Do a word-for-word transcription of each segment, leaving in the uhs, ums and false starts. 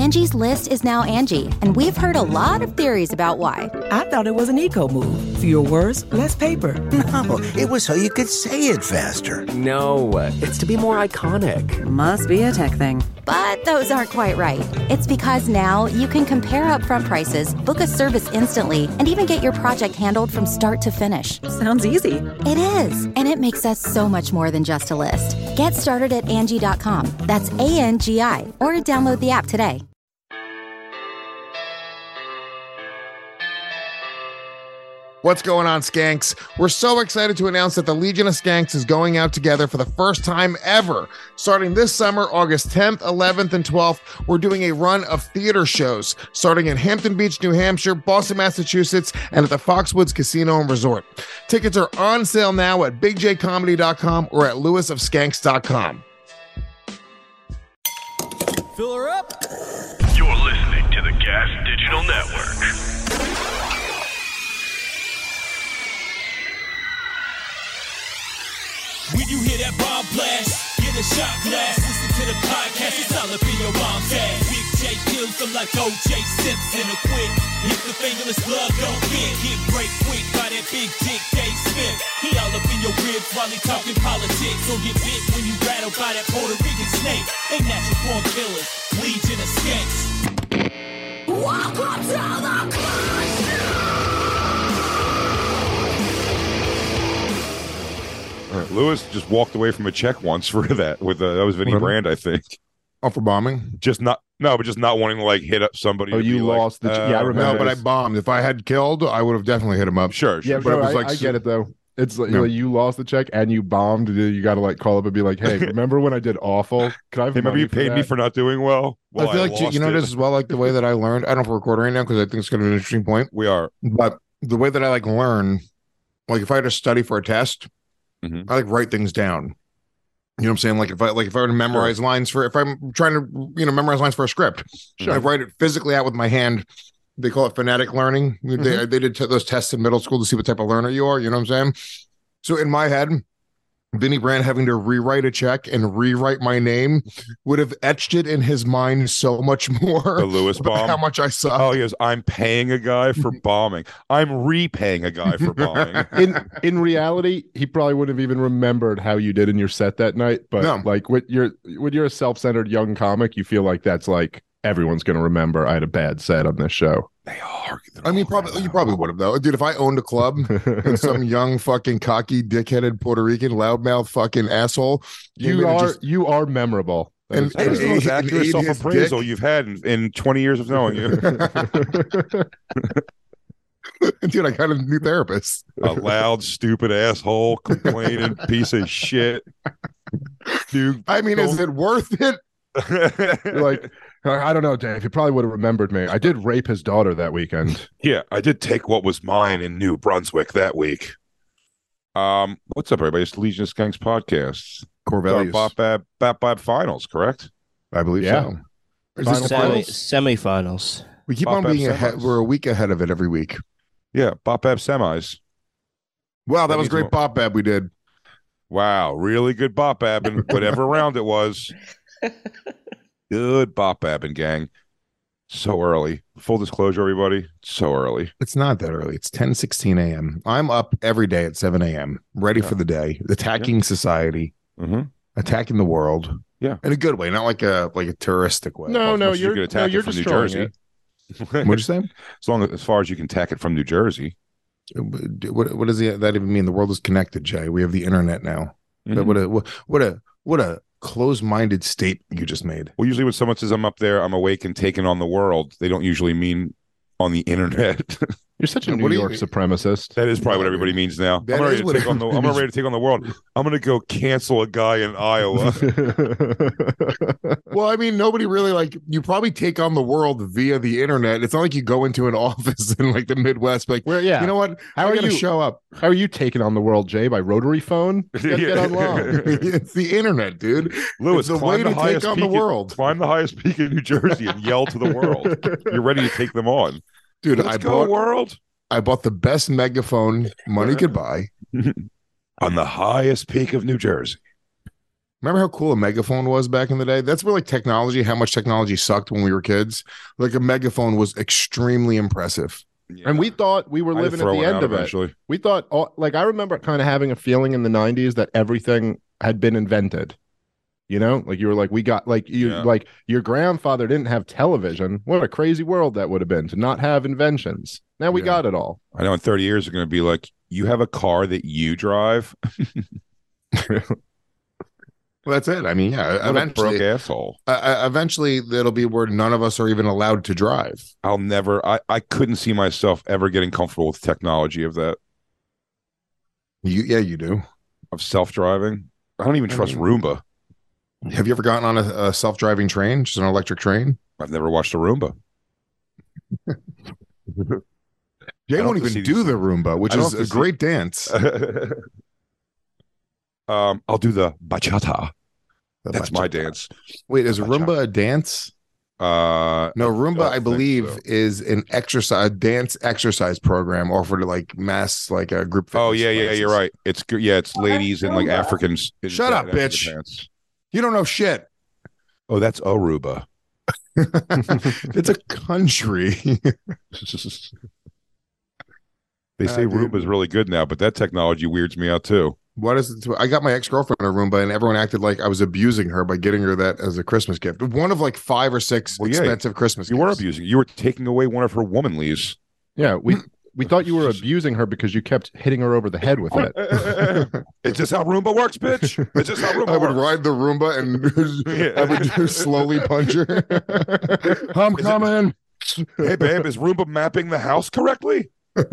Angie's List is now Angie, and we've heard a lot of theories about why. I thought it was an eco move. Fewer words, less paper. No, it was so you could say it faster. No, it's to be more iconic. Must be a tech thing. But those aren't quite right. It's because now you can compare upfront prices, book a service instantly, and even get your project handled from start to finish. Sounds easy. It is, and it makes us so much more than just a list. Get started at Angie dot com. That's A N G I, or download the app today. What's going on, Skanks? We're so excited to announce that the Legion of Skanks is going out together for the first time ever. Starting this summer, August tenth, eleventh, and twelfth, we're doing a run of theater shows, starting in Hampton Beach, New Hampshire, Boston, Massachusetts, and at the Foxwoods Casino and Resort. Tickets are on sale now at big j comedy dot com or at lewis of skanks dot com. Fill her up. You're listening to the Gas Digital Network. When you hear that bomb blast, get a shot glass. Listen to the podcast, it's all up in your mom's ass. Big J kills them like O J Simpson. A quick, if the fingerless glove don't fit, get break quick by that big dick Dave Smith. He all up in your ribs while he talking politics. Or get bit when you rattled by that Puerto Rican snake. They natural born killers, Legion of Skanks. Welcome to the club. Lewis just walked away from a check once for that. With uh, that was Vinny Brand, I think. Oh, for bombing? Just not no, but just not wanting to like hit up somebody. Oh, you lost like, the. uh, Yeah, I remember. No, but I bombed. If I had killed, I would have definitely hit him up. Sure, sure. Yeah, but no, it was I, like I get it though. It's like, yeah. like you lost the check and you bombed. You got to like call up and be like, "Hey, remember when I did awful? Can I have hey, remember you for paid that? me for not doing well?" well I feel I like you know it. this as well. Like the way that I learned. I don't know if we're recording right now because I think it's going to be an interesting point. We are, but the way that I like learn, like if I had to study for a test, mm-hmm. I like write things down. You know what I'm saying? Like if I like if I were to memorize sure. lines for if I'm trying to you know memorize lines for a script, sure. I write it physically out with my hand. They call it phonetic learning. Mm-hmm. They they did t- those tests in middle school to see what type of learner you are. You know what I'm saying? So in my head, Vinny Brand having to rewrite a check and rewrite my name would have etched it in his mind so much more. The Lewis bomb. How much I saw. Oh, he goes, I'm paying a guy for bombing. I'm repaying a guy for bombing. In in reality, he probably wouldn't have even remembered how you did in your set that night. But no. like when you're when you're a self-centered young comic, you feel like that's like everyone's going to remember I had a bad set on this show. They are. I mean, probably you probably would have though, dude. If I owned a club and some young fucking cocky, dickheaded Puerto Rican loudmouth fucking asshole, you are just, you are memorable. And, that is the most accurate self-appraisal dick. you've had in, in twenty years of knowing you. Dude, I got a new therapist. A loud, stupid asshole, complaining piece of shit. Dude, I mean, is it worth it? Like, I don't know, Dave. He probably would have remembered me. I did rape his daughter that weekend. Yeah, I did take what was mine in New Brunswick that week. Um, what's up, everybody? It's Legion of Skanks podcast. Core values. Bop Bab Bap Bab finals, correct? I believe yeah. so. Is this Semi, semifinals. We keep Bop on Bab being ahead. semis. We're a week ahead of it every week. Yeah, Bop Bab semis. Wow, that, That was means great more- Bop Bab we did. Wow, really good Bop Babbing, whatever round it was. Good Bop Babbing, gang. So early. Full disclosure, everybody. So early. It's not that early. It's ten sixteen a.m. I'm up every day at seven a.m. ready Yeah. for the day, attacking Yeah. society, Mm-hmm. attacking the world. Yeah. In a good way, not like a like a touristic way. No, As no, much as you you're can no, attack it you're from New destroying Jersey. it. What'd you say? As long as, as far as you can tack it from New Jersey. What what does the, that even mean? The world is connected, Jay. We have the internet now. Mhm. But what a what, what a what a closed-minded statement you just made. Well, usually when someone says I'm up there, I'm awake and taking on the world, they don't usually mean on the internet. You're such a What New do you- York supremacist. That is probably what everybody means now. That I'm ready is to what take on the. I'm it ready to take on the world. I'm going to go cancel a guy in Iowa. Well, I mean, nobody really like you probably take on the world via the internet. It's not like you go into an office in like the Midwest, like, Where, yeah. you know what? How I are gotta you- show up? How are you taking on the world, Jay? By rotary phone? You gotta get online. It's the internet, dude. Lewis, It's the climb way the to highest take on the peak in- world. Climb the highest peak in New Jersey and yell to the world. You're ready to take them on. Dude, Let's I go, bought world. I bought the best megaphone money could buy. On the highest peak of New Jersey. Remember how cool a megaphone was back in the day? That's where like technology, how much technology sucked when we were kids. Like a megaphone was extremely impressive. Yeah. And we thought we were living at the end of eventually. it. We thought, all, like, I remember kind of having a feeling in the nineties that everything had been invented. You know, like you were like, we got like you Yeah. like your grandfather didn't have television. What a crazy world that would have been to not have inventions. Now we Yeah. got it all. I know in thirty years, they're going to be like, you have a car that you drive? Well, that's it. I mean, yeah, What a eventually, broke asshole. uh, eventually it'll be where none of us are even allowed to drive. I'll never, I, I couldn't see myself ever getting comfortable with technology of that, You, yeah, you do. of self-driving. I don't even I trust mean- Roomba. Have you ever gotten on a, a self-driving train, just an electric train? I've never watched a Roomba. Jay don't won't have to even see do these- the Roomba, which I don't is have a to see- great dance. um, I'll do the bachata. The That's my bachata. dance. Wait, is Bachata. Roomba a dance? Uh, No, Roomba, don't I think believe, so. is an exercise, a dance exercise program offered to like mass, like a group. Oh fitness yeah, yeah, classes. you're right. It's g- yeah, it's ladies and like Africans. in- Shut up, in African bitch. pants. You don't know shit. Oh, that's Aruba. It's a country. They say Uh, dude. Roomba is really good now, but that technology weirds me out too. What is it? I got my ex girlfriend a Roomba, and everyone acted like I was abusing her by getting her that as a Christmas gift. One of like five or six Well, yeah, expensive Christmas You gifts. were abusing. You were taking away one of her womanlies. Yeah, we we thought you were abusing her because you kept hitting her over the head with it. Is this how Roomba works, bitch? Is this how Roomba I would works? ride the Roomba and Yeah. I would just slowly punch her. I'm Is it- coming. Hey, babe, is Roomba mapping the house correctly?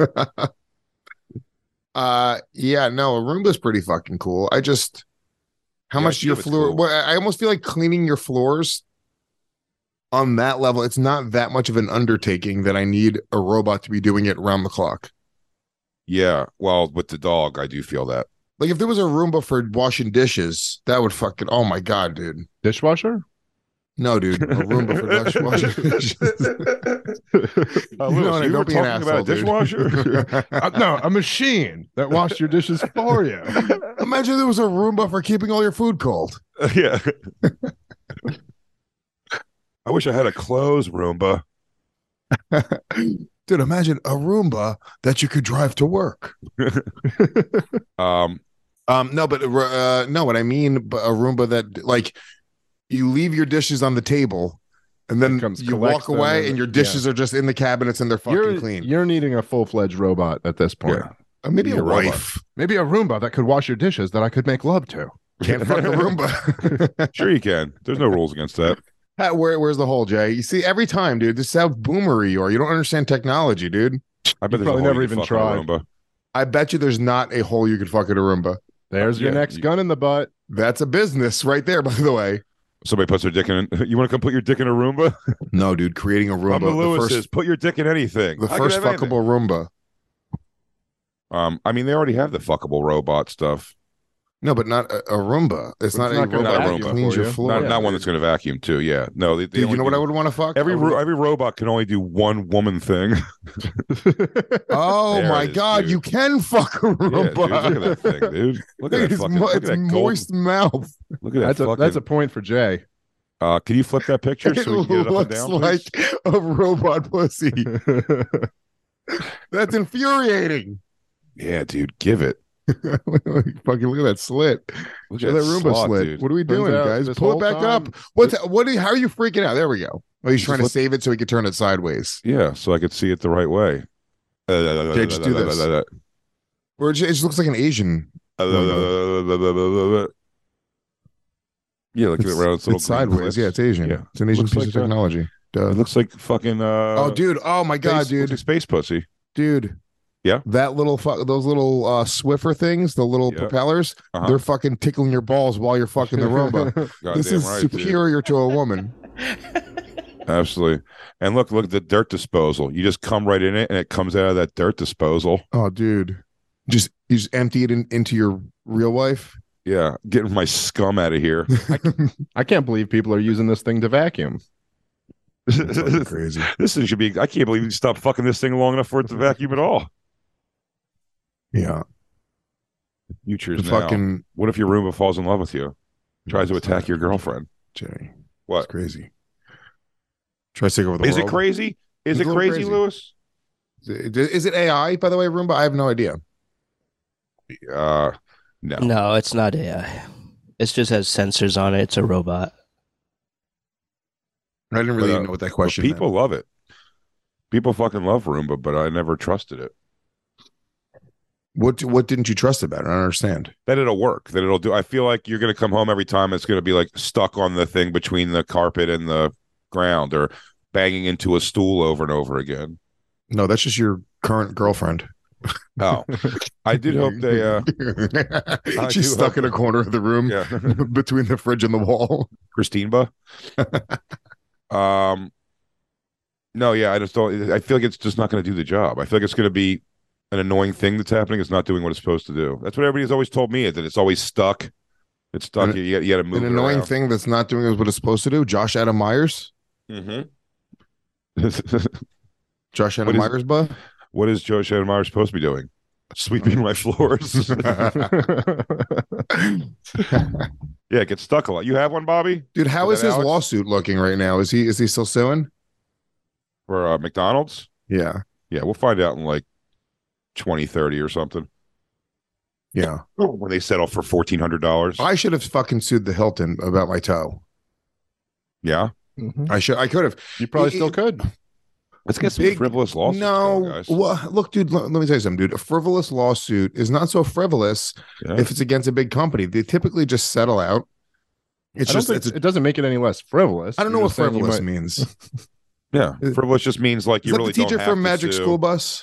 Uh, yeah, no, a Roomba's pretty fucking cool. I just, how Yeah, much I your feel it's floor? cool. Well, I almost feel like cleaning your floors on that level. It's not that much of an undertaking that I need a robot to be doing it around the clock. Yeah. Well, with the dog, I do feel that. Like if there was a Roomba for washing dishes, that would fucking. Oh my god, dude. Dishwasher? No, dude, a Roomba for dish washing dishes. Uh, You know Lewis, what, you don't were be an talking about a asshole, dude. dishwasher? Uh, no, a machine that washed your dishes for you. Imagine there was a Roomba for keeping all your food cold. Yeah. I wish I had a clothes Roomba. Dude, imagine a Roomba that you could drive to work. Um, Um, no, but uh, no, what I mean, b- a Roomba that like you leave your dishes on the table, and then It comes, you collects walk them, away, and- and your dishes are just in the cabinets and they're fucking You're clean. you're needing a full fledged robot at this point. Yeah. Uh, maybe a You're a robot. wife Maybe a Roomba that could wash your dishes that I could make love to. can't fuck a Roomba. Sure you can. There's no rules against that. Ha- Where, where's the hole, Jay? You see, every time, dude, this is how boomery you are. You don't understand technology, dude. I bet there's a probably hole never you can even fuck on a tried. Roomba. I bet you there's not a hole you could fuck at a Roomba. There's your Yeah, next you- gun in the butt. That's a business right there, by the way. Somebody puts their dick in. You want to come put your dick in a Roomba? No, dude, creating a Roomba. I'm the The Lewis's. first, Put your dick in anything. the I can first have anything. fuckable Roomba. Um, I mean, they already have the fuckable robot stuff. No, but not a, a Roomba. It's It's not, not a gonna robot that vacuum cleans for your you. floor. Not, Yeah. not one that's going to vacuum too. Yeah, no. They, they Dude, only you know what do- I would want to fuck? Every A ro- Ro- every robot can only do one woman thing. Oh There my it is, god, dude. you can fuck a Yeah, dude, Roomba. look at that thing, dude. Look at that It's fucking. mo- Look at it's that moist golden, mouth. Look at that That's a fucking. that's a point for Jay. Uh, can you flip that picture It so we can get it up and looks down? like please? a robot pussy. That's infuriating. Yeah, dude, give it. Fucking look at that slit. Look Show at that that Roomba slot, slit. dude. What are we Turns doing, out guys? this Pull it whole back time- up. What's what? Are you, how are you freaking out? There we go. Oh, he's trying to flip- save it so he could turn it sideways. Yeah, so I could see it the right way. Jay, just do this. Or it just, it just looks like an Asian. Yeah, look at it around. It's, it's sideways. Yeah, it's Asian. Yeah. It's an Asian Looks piece like of that. technology. Duh. It looks like fucking. Uh, oh, dude. Oh my god, space, dude. looks like space pussy. Dude. Yeah? That little fu- those little uh Swiffer things, the little Yeah. propellers, Uh-huh. they're fucking tickling your balls while you're fucking the Roomba. Goddamn This is right, dude. superior to a woman. Absolutely. And look, look at the dirt disposal. You just come right in it, and it comes out of that dirt disposal. Oh, dude. Just you just empty it in, into your real wife. Yeah, getting my scum out of here. I can't believe people are using this thing to vacuum. Fucking crazy. This thing should be. I can't believe you stopped fucking this thing long enough for it to vacuum at all. Yeah. You choose The now. fucking What if your Roomba falls in love with you? Tries to attack your girlfriend. Jimmy. What? It's crazy. Tries to take over the Is world. it crazy? Is It's it a little crazy, crazy. Lewis? Is it, is it A I, by the way, Roomba? I have no idea. Uh, no. No, it's not A I. It just has sensors on it. It's a robot. I didn't really But, uh, even know what that question but meant. people love it. People fucking love Roomba, but I never trusted it. What what didn't you trust about it? I don't understand. That it'll work. That it'll do. I feel like you're going to come home every time. It's going to be like stuck on the thing between the carpet and the ground, or banging into a stool over and over again. No, that's just your current girlfriend. Oh, I did hope they. Uh, I She's do stuck hope in a corner of the room Yeah. between the fridge and the wall. Christine Ba. um, no, yeah, I just don't. I feel like it's just not going to do the job. I feel like it's going to be an annoying thing that's happening. It's not doing what it's supposed to do. That's what everybody's always told me, is that it's always stuck. It's stuck. An- you, you got to move An it annoying around. thing that's not doing what it's supposed to do. Josh Adam Myers. Mm-hmm. Josh What Adam is- Myers, bud. What is Joe Shannon supposed to be doing? Sweeping my floors. Yeah, it gets stuck a lot. You have one, Bobby? Dude, how Is is that his Alex? lawsuit looking right now? Is he is he still suing? For uh, McDonald's? Yeah, Yeah, we'll find out in like twenty thirty or something. yeah. When they settle for fourteen hundred dollars. I should have fucking sued the Hilton about my toe. Yeah. I should. I could have. You probably It- still it- could. Let's get some Big- frivolous lawsuits No, going, guys. well, look, dude. Let, let me tell you something, dude. A frivolous lawsuit is not so frivolous Yeah. if it's against a big company. They typically just settle out. It's I don't just. think- It's a, it doesn't make it any less frivolous. I don't know You're what just saying you frivolous might- means. Yeah. Frivolous just means like Is you that really the teacher don't have from to Magic sue. School Bus?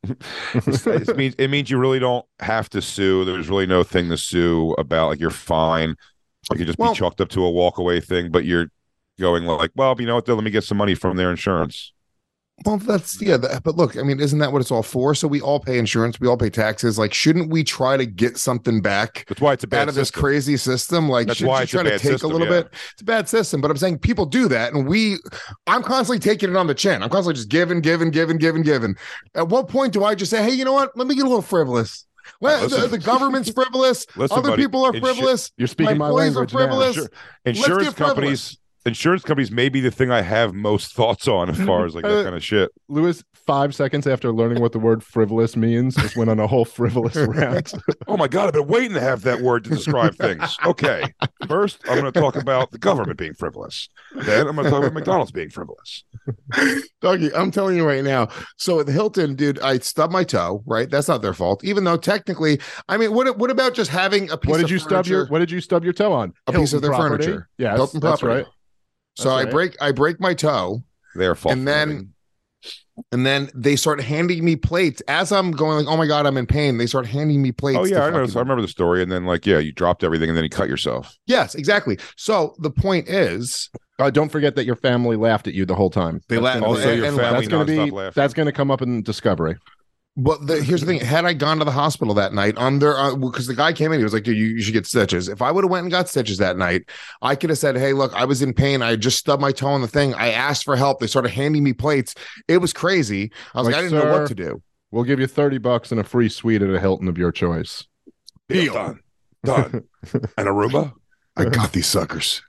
it means it means you really don't have to sue. There's really no thing to sue about. Like, you're fine. You could just Well- be chalked up to a walk away thing, but you're going like, well, you know what? Though, let me get some money from their insurance. Well, that's yeah. That, but look, I mean, isn't that what it's all for? So we all pay insurance, we all pay taxes. Like, shouldn't we try to get something back That's why it's a bad out of this system. crazy system? Like, That's shouldn't why you it's a try to bad take system, a little yeah. bit? It's a bad system, but I'm saying people do that, and we, I'm constantly taking it on the chin. I'm constantly just giving, giving, giving, giving, giving. At what point do I just say, hey, you know what? Let me get a little frivolous. Let, Listen. the, the government's frivolous. Listen, Other buddy, people are insu- frivolous. You're speaking my employees language are frivolous. now. Insur- insurance get companies. Insurance companies may be the thing I have most thoughts on as far as like that kind of shit. Lewis, five seconds after learning what the word frivolous means, just went on a whole frivolous rant. Oh my God, I've been waiting to have that word to describe things. Okay. First, I'm going to talk about the government being frivolous. Then I'm going to talk about McDonald's being frivolous. Dougie, I'm telling you right now. So at the Hilton, dude, I stubbed my toe, right? That's not their fault. Even though technically, I mean, what what about just having a piece What did of you stub your furniture? What did you stub your toe on? A piece of Hilton their property? furniture. Yes, Hilton that's property. right. So I right. break I break my toe, They're fault. and then and then they start handing me plates as I'm going like, oh my God, I'm in pain. They start handing me plates. Oh to yeah, I know. fucking- So I remember the story, and then like, yeah, you dropped everything, and then you cut yourself. Yes, exactly. So the point is, Uh, don't forget that your family laughed at you the whole time. They That's laughed- gonna Also, be- your and family That's going to nonstop be laughing. that's going to come up in Discovery. but the, here's the thing: had I gone to the hospital that night on their, because the guy came in, he was like, "Dude, you, you should get stitches." If I would have went and got stitches that night, I could have said, "Hey, look, I was in pain. I just stubbed my toe on the thing. I asked for help. They started handing me plates. It was crazy. I was like, Like, I didn't know sir, what to do." We'll give you thirty bucks and a free suite at a Hilton of your choice. Deal. Done. Done. And a Roomba? I got these suckers.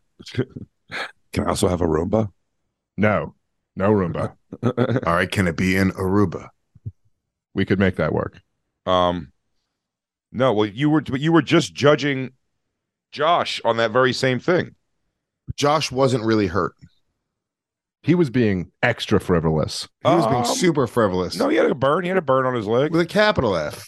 Can I also have a Roomba? No, no Roomba. All right, can it be in Aruba? We could make that work. Um, no. Well, you were, but you were just judging Josh on that very same thing. Josh wasn't really hurt. He was being extra frivolous. He was being Um, super frivolous. No, he had a burn. He had a burn on his leg. With a capital F.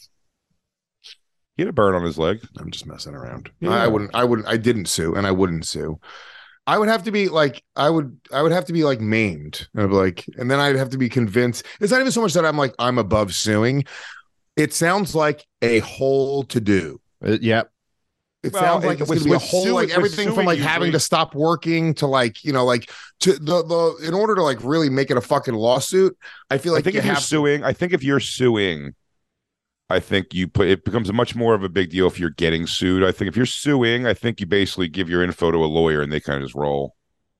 He had a burn on his leg. I'm just messing around. Yeah. I wouldn't. I wouldn't. I didn't sue, and I wouldn't sue. I would have to be like. I would. I would have to be like maimed. And I'd be like, and then I'd have to be convinced. It's not even so much that I'm like I'm above suing. It sounds like a whole to do. Uh, yep. It Well, sounds like it- it's with- going to be a with whole, suing- like with everything from suing like having usually- to stop working to like you know like to the the in order to like really make it a fucking lawsuit. I feel like I think you if you're have suing, I think if you're suing, I think you put it becomes much more of a big deal if you're getting sued. I think if you're suing, I think you basically give your info to a lawyer and they kind of just roll.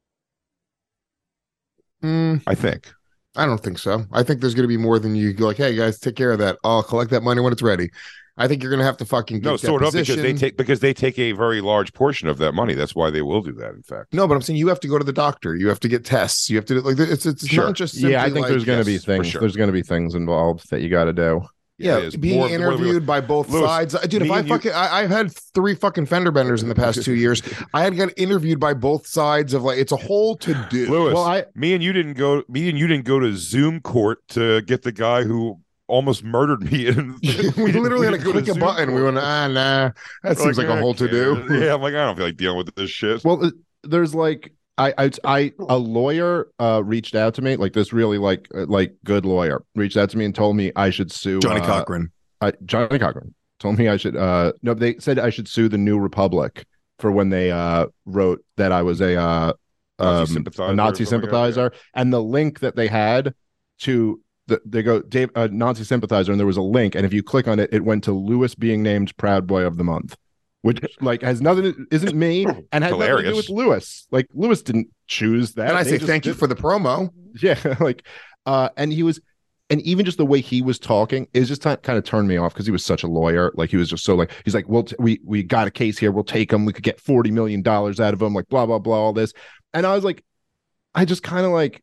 Mm, I think. I don't think so. I think there's going to be more than you go like, hey guys, take care of that. I'll collect that money when it's ready. I think you're going to have to fucking get no, sort of, because they deposition. take because they take a very large portion of that money. That's why they will do that. In fact, No, but I'm saying you have to go to the doctor. You have to get tests. You have to do like it's it's Sure. not just simply Yeah, I think like, there's going to yes, be for things. sure. There's going to be things involved that you got to do. Yeah, it is. being More- more than we- interviewed by both Lewis, sides. Dude, if me I and you- fucking, I, I've had three fucking fender benders in the past two years. I had got interviewed by both sides of like, it's a whole to do. Lewis, Well, I- me and you didn't go. Me and you didn't go to Zoom court to get the guy who almost murdered me. And we literally had to didn't go click a Zoom button. We court. went, ah, nah, that seems like, a I whole to do. can't. Yeah, I'm like, I don't feel like dealing with this shit. Well, uh, there's like I, I, I, a lawyer uh, reached out to me, like this really like, uh, like good lawyer reached out to me and told me I should sue Johnny uh, Cochran. I, Johnny Cochran told me I should. Uh, no, they said I should sue the New Republic for when they uh wrote that I was a uh Nazi um, sympathizer a Nazi or something like that, sympathizer, and the link that they had to the they go Dave uh, Nazi sympathizer, and there was a link, and if you click on it, it went to Lewis being named Proud Boy of the Month, which like has nothing to, isn't me and has nothing to do Hilarious. with Lewis. Like Lewis didn't choose that. And I They say just thank you did- for the promo. yeah, like, uh, and he was, and even just the way he was talking is just kind of turned me off because he was such a lawyer. Like he was just so like he's like, well, t- we we got a case here. We'll take him. We could get forty million dollars out of him. Like blah blah blah. All this, and I was like, I just kind of like,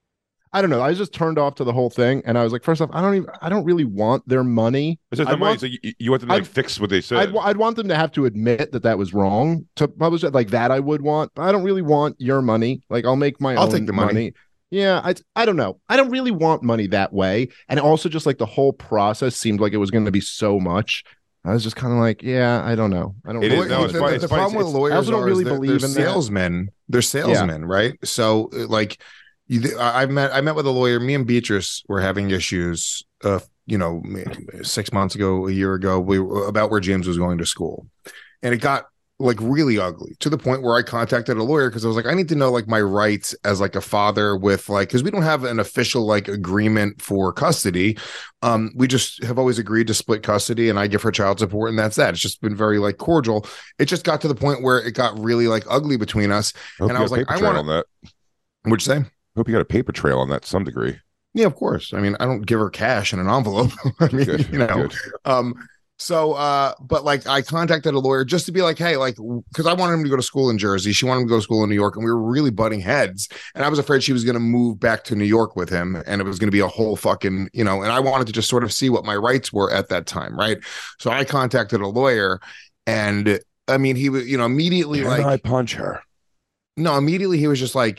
I don't know. I was just turned off to the whole thing, and I was like, first off, I don't even, I don't really want their money. It's just I'd the money, want- so you, you want them to like I'd- fix what they said. I'd, wa- I'd want them to have to admit that that was wrong to publish it like that. I would want, but I don't really want your money. Like I'll make my I'll own take the money. Yeah, I I don't know. I don't really want money that way. And also just like the whole process seemed like it was going to be so much. I was just kind of like, yeah, I don't know. I don't It know. is- no, it's the, funny- the- it's the funny. problem with It's- lawyers I also don't are really is they're, believe they're in that. salesmen. They're salesmen, right? So uh, like you, I I met I met with a lawyer. Me and Beatrice were having issues. Uh, you know, six months ago, a year ago, we were about where James was going to school, and it got like really ugly to the point where I contacted a lawyer because I was like, I need to know like my rights as like a father with like, because we don't have an official like agreement for custody. Um, we just have always agreed to split custody, and I give her child support, and that's that. It's just been very like cordial. It just got to the point where it got really like ugly between us, Hope and you I was got a like, paper I trail want on that. What'd you say? Hope you got a paper trail on that to some degree. Yeah, of course. I mean, I don't give her cash in an envelope. I mean, Good, you know, good. um, so, uh, but like I contacted a lawyer just to be like, hey, like, because I wanted him to go to school in Jersey. She wanted him to go to school in New York, and we were really butting heads. And I was afraid she was going to move back to New York with him, and it was going to be a whole fucking, you know, and I wanted to just sort of see what my rights were at that time. Right. So I contacted a lawyer, and I mean, he was, you know, immediately Can like, I punch her? no, immediately he was just like,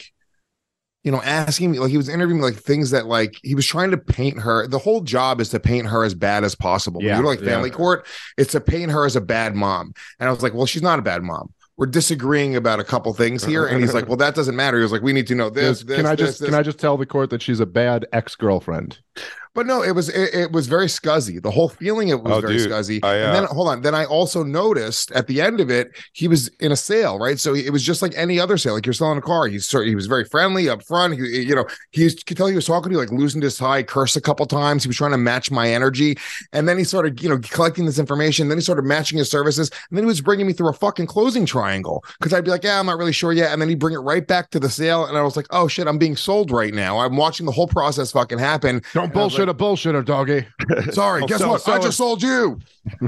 you know, asking me, like he was interviewing me, like things that like he was trying to paint her. The whole job is to paint her as bad as possible. When Yeah, you go to, like family yeah. court, it's to paint her as a bad mom. And I was like, well, she's not a bad mom. We're disagreeing about a couple things here. And he's like, well, that doesn't matter. He was like, we need to know this. Just- this can I this, just this. can I just tell the court that she's a bad ex-girlfriend? But no, it was it, it was very scuzzy. The whole feeling it was Oh, very dude, scuzzy. I, and then uh, hold on, then I also noticed at the end of it, he was in a sale, right? So it was just like any other sale. Like you're selling a car. He's sort he was very friendly up front. He, you know, he was, could tell he was talking to you, like loosened his tie, cursed a couple times. He was trying to match my energy, and then he started, you know, collecting this information. Then he started matching his services, and then he was bringing me through a fucking closing triangle because I'd be like, yeah, I'm not really sure yet, and then he'd bring it right back to the sale, and I was like, oh shit, I'm being sold right now. I'm watching the whole process fucking happen. Don't And I was bullshit a bullshitter, doggy. Sorry, I'll guess sell- what? sell I it. just sold you.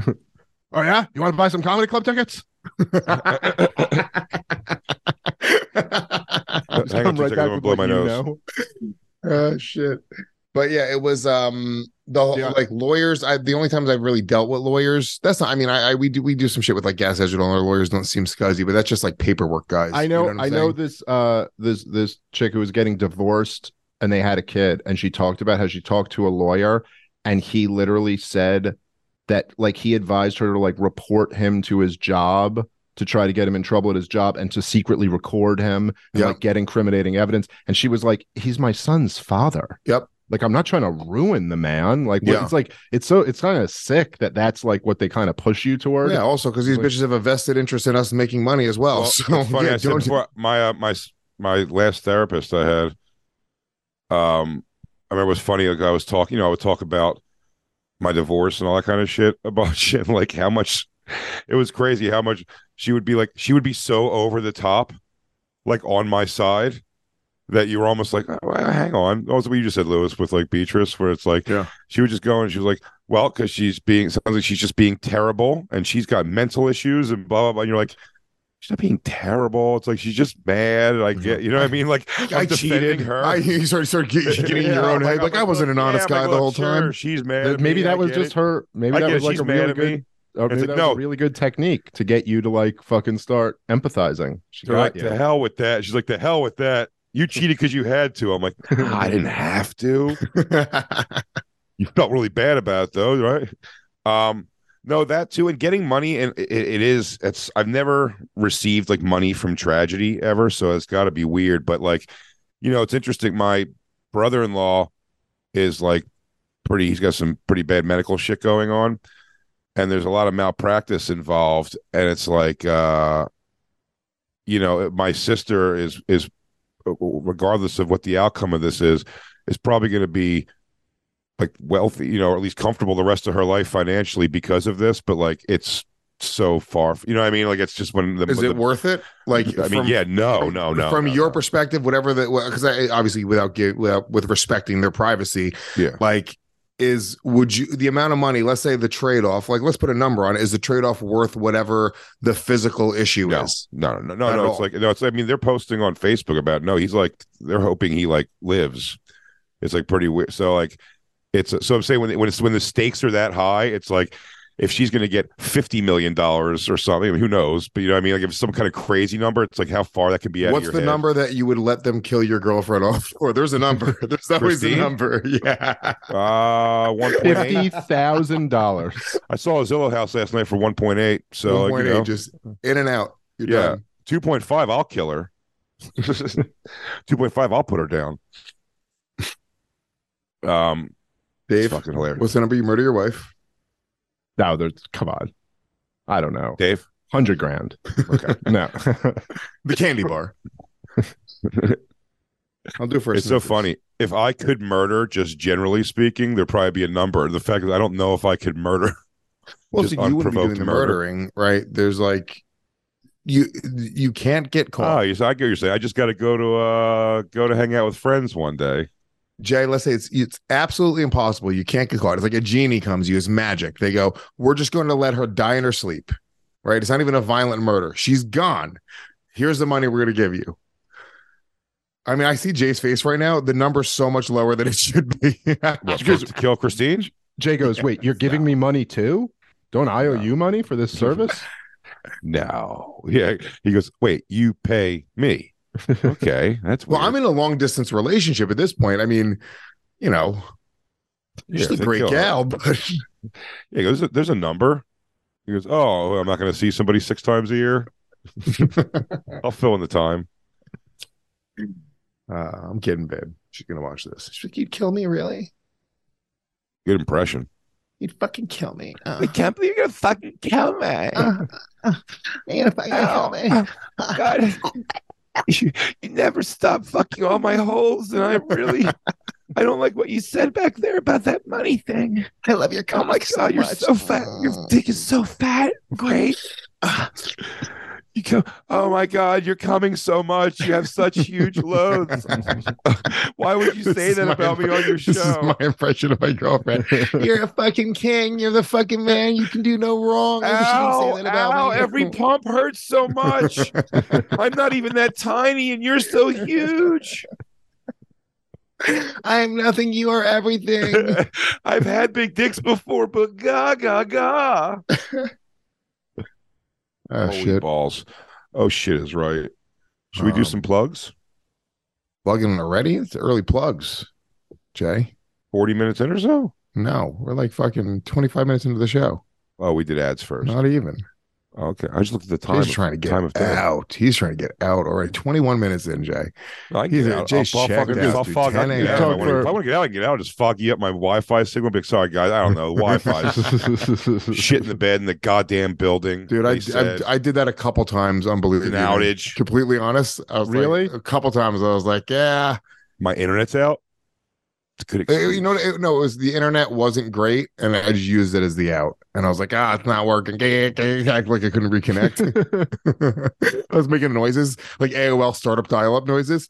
Oh yeah, you want to buy some comedy club tickets? Hang on I'm two seconds, I'm gonna with blow what my you nose. know. Oh shit. But yeah, it was um the whole, Yeah. like lawyers. I the only times I've really dealt with lawyers. That's not. I mean, I, I we do we do some shit with like gas digital. Our lawyers don't seem scuzzy, but that's just like paperwork guys. I You know, what I'm I know saying? this uh this this chick who was getting divorced and they had a kid, and she talked about how she talked to a lawyer, and he literally said that like he advised her to like report him to his job to try to get him in trouble at his job and to secretly record him and Yeah. like get incriminating evidence. And she was like, he's my son's father. Yep. Like, I'm not trying to ruin the man. Like, what, Yeah. it's like, it's so, it's kind of sick that that's like what they kind of push you toward. Yeah. Also, because these Like- bitches have a vested interest in us making money as well. Well, so it's funny. yeah, I said don't- before, my uh, my my last therapist I had, um, I remember it was funny. Like I was talking, you know, I would talk about my divorce and all that kind of shit about shit, like how much it was crazy how much she would be like, she would be so over the top, like on my side, that you were almost like, oh, well, hang on. Also, what you just said, Lewis, with like Beatrice, where it's like, yeah. she would just go and she was like, well, because she's being, sounds like she's just being terrible and she's got mental issues and blah, blah, blah. And you're like, she's not being terrible. It's like she's just mad. I get, you know what I mean? Like, I cheated her. I, you started, started getting, getting in your own head. Like, like, I wasn't an honest yeah, guy like, the whole sure, time. She's mad. Maybe me, that I was get just it. her. Maybe I that get was it. like She's a mad really at good. me. Or maybe like, that no. was a really good technique to get you to like fucking start empathizing. She They're got like, you. the hell with that. She's like, the hell with that. You cheated because you had to. I'm like, "Ah, I didn't have to. You felt really bad about it, though, right? Um, no, that too, and getting money, and it, it is. It's. I've never received like money from tragedy ever, so it's got to be weird. But like, you know, it's interesting. My brother-in-law is like pretty. He's got some pretty bad medical shit going on, and there's a lot of malpractice involved. And it's like, uh, you know, my sister is is. regardless of what the outcome of this is, is probably going to be like wealthy, you know, or at least comfortable the rest of her life financially because of this. But like, it's so far, you know what I mean? Like, it's just when the, is the, it worth it? Like, I from, mean, yeah, no, from, no, no. From no, your no. perspective, whatever that, because I obviously without, give, without with respecting their privacy, yeah, like. Is would you the amount of money, let's say the trade-off, like let's put a number on it, is the trade-off worth whatever the physical issue no, is? No, no, no, Not no. at It's all. like no, it's I mean, they're posting on Facebook about no, he's like they're hoping he like lives. It's like pretty weird. So like it's so I'm saying when when it's when the stakes are that high, it's like if she's going to get fifty million dollars or something, I mean, who knows? But you know what I mean? Like if it's some kind of crazy number, it's like how far that can be out What's of the your head. number that you would let them kill your girlfriend off? Or there's a number. There's always a number. Yeah. Uh, one point eight. Fifty thousand dollars. I saw a Zillow house last night for one point eight. So one like, point eight, you know, just in and out. You're yeah, done. two point five. I'll kill her. two point five. I'll put her down. Um, Dave, it's fucking hilarious. What's the number you murder your wife? No, there's come on. I don't know. Dave, hundred grand. Okay, no, the candy bar. I'll do first. It's so funny. If I could murder, just generally speaking, there'd probably be a number. The fact that I don't know if I could murder. Well, just so you wouldn't be doing the murder. murdering, right? There's like you you can't get caught. Oh, you I get what you're saying. I just got to go to uh go to hang out with friends one day. Jay, let's say it's it's absolutely impossible. You can't get caught. It's like a genie comes, you use magic. They go, we're just going to let her die in her sleep, right? It's not even a violent murder. She's gone. Here's the money we're going to give you. I mean, I see Jay's face right now. The number's so much lower than it should be. What, for, to kill Christine? Jay goes, wait, you're giving me money too? Don't I owe No. you money for this service? No. Yeah. He goes, wait, you pay me. Okay, that's well. weird. I'm in a long distance relationship at this point. I mean, you know, Yeah, she's a they great kill her. gal, but Yeah, he goes, there's a number. He goes, oh, I'm not going to see somebody six times a year. I'll fill in the time. uh, I'm kidding, babe. She's gonna watch this. She's like, you'd kill me, really? Good impression. You'd fucking kill me. Uh, I can't believe you're gonna fucking kill me. uh, uh, you're gonna fucking kill me. Oh, God. You, you never stop fucking all my holes, and I really, I don't like what you said back there about that money thing. I love your Oh my comic God, so you're much. so fat. Your dick is so fat. Great. You go, oh my God, you're coming so much. You have such huge loads. Why would you This say is that my about me on your This is show? my impression of my girlfriend. You're a fucking king. You're the fucking man. You can do no wrong. I wish you Ow, didn't say that about ow, me. every pump hurts so much. I'm not even that tiny, and you're so huge. I'm nothing. You are everything. I've had big dicks before, but ga ga ga. Oh Holy shit! balls. Oh shit is right. Should we do Um, some plugs? Plugging in already? It's early plugs. Jay? forty minutes in or so? No, we're like fucking twenty-five minutes into the show. Oh, we did ads first. Not even. Okay. I just looked at the time. He's of- trying to get time of day. out. He's trying to get out already. twenty-one minutes in, Jay. I can He's get a- out. Jay's I'll, I'll checked fucking out, I'll dude. fog, I can 10 get out if I a.m. wanna- If I want to get out, I can get out. I'll just fog you up my Wi-Fi signal. I'll be like, sorry, guys. I don't know. Wi-Fi. Shit in the bed in the goddamn building. Dude, I, they said. I I did that a couple times. Unbelievable. An outage. Completely honest. I was Really? like, a couple times I was like, yeah. My internet's out. good Uh, excuse. You know, it- no, it was the internet wasn't great, and I just used it as the out. And I was like, ah, it's not working. Act like I couldn't reconnect. I was making noises like A O L startup dial-up noises.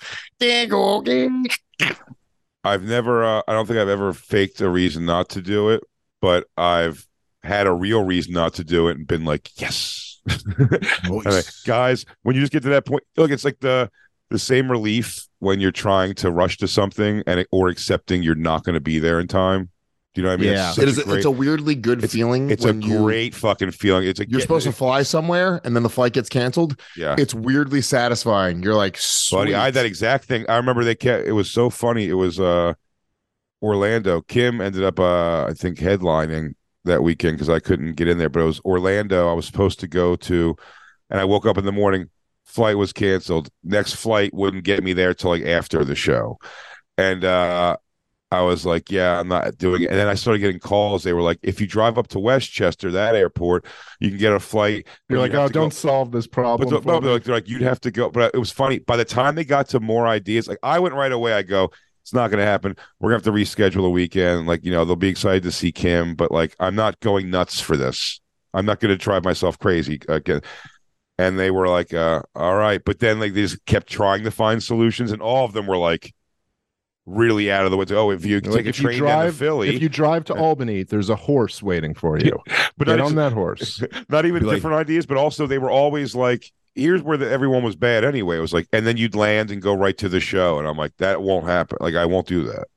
I've never, uh, I don't think I've ever faked a reason not to do it, but I've had a real reason not to do it and been like, yes. And like, guys, when you just get to that point, look, it's like the the same relief when you're trying to rush to something and or accepting you're not going to be there in time. Do you know what I mean? Yeah. It's, such It is. a A, great, it's a weirdly good it's, feeling. It's a when you- great fucking feeling. It's a You're supposed to fly somewhere, and then the flight gets canceled. yeah. It's weirdly satisfying. You're like, Buddy, I had that sweet. exact thing. I remember they kept it was so funny. It was uh Orlando. Kim ended up uh I think headlining that weekend because I couldn't get in there, but it was Orlando. I was supposed to go to, and I woke up in the morning, flight was canceled. Next flight wouldn't get me there till like after the show. And uh I was like, yeah, I'm not doing it. And then I started getting calls. They were like, if you drive up to Westchester, that airport, you can get a flight. but You're like, you have oh, to go- don't solve this problem. But the, for no, me." they're like, they're like, you'd have to go. But it was funny. By the time they got to more ideas, like I went right away. I go, it's not going to happen. We're going to have to reschedule a weekend. Like, you know, they'll be excited to see Kim, but like, I'm not going nuts for this. I'm not going to drive myself crazy again. And they were like, uh, all right. But then like they just kept trying to find solutions, and all of them were like really out of the way. Oh, if you Like, take a if you train down to drive, Philly, if you drive to Albany, there's a horse waiting for you. but Get not on just- that horse. not even Be like- different ideas, but also they were always like, here's where the, everyone was bad anyway. It was like, and then you'd land and go right to the show. And I'm like, that won't happen. Like, I won't do that.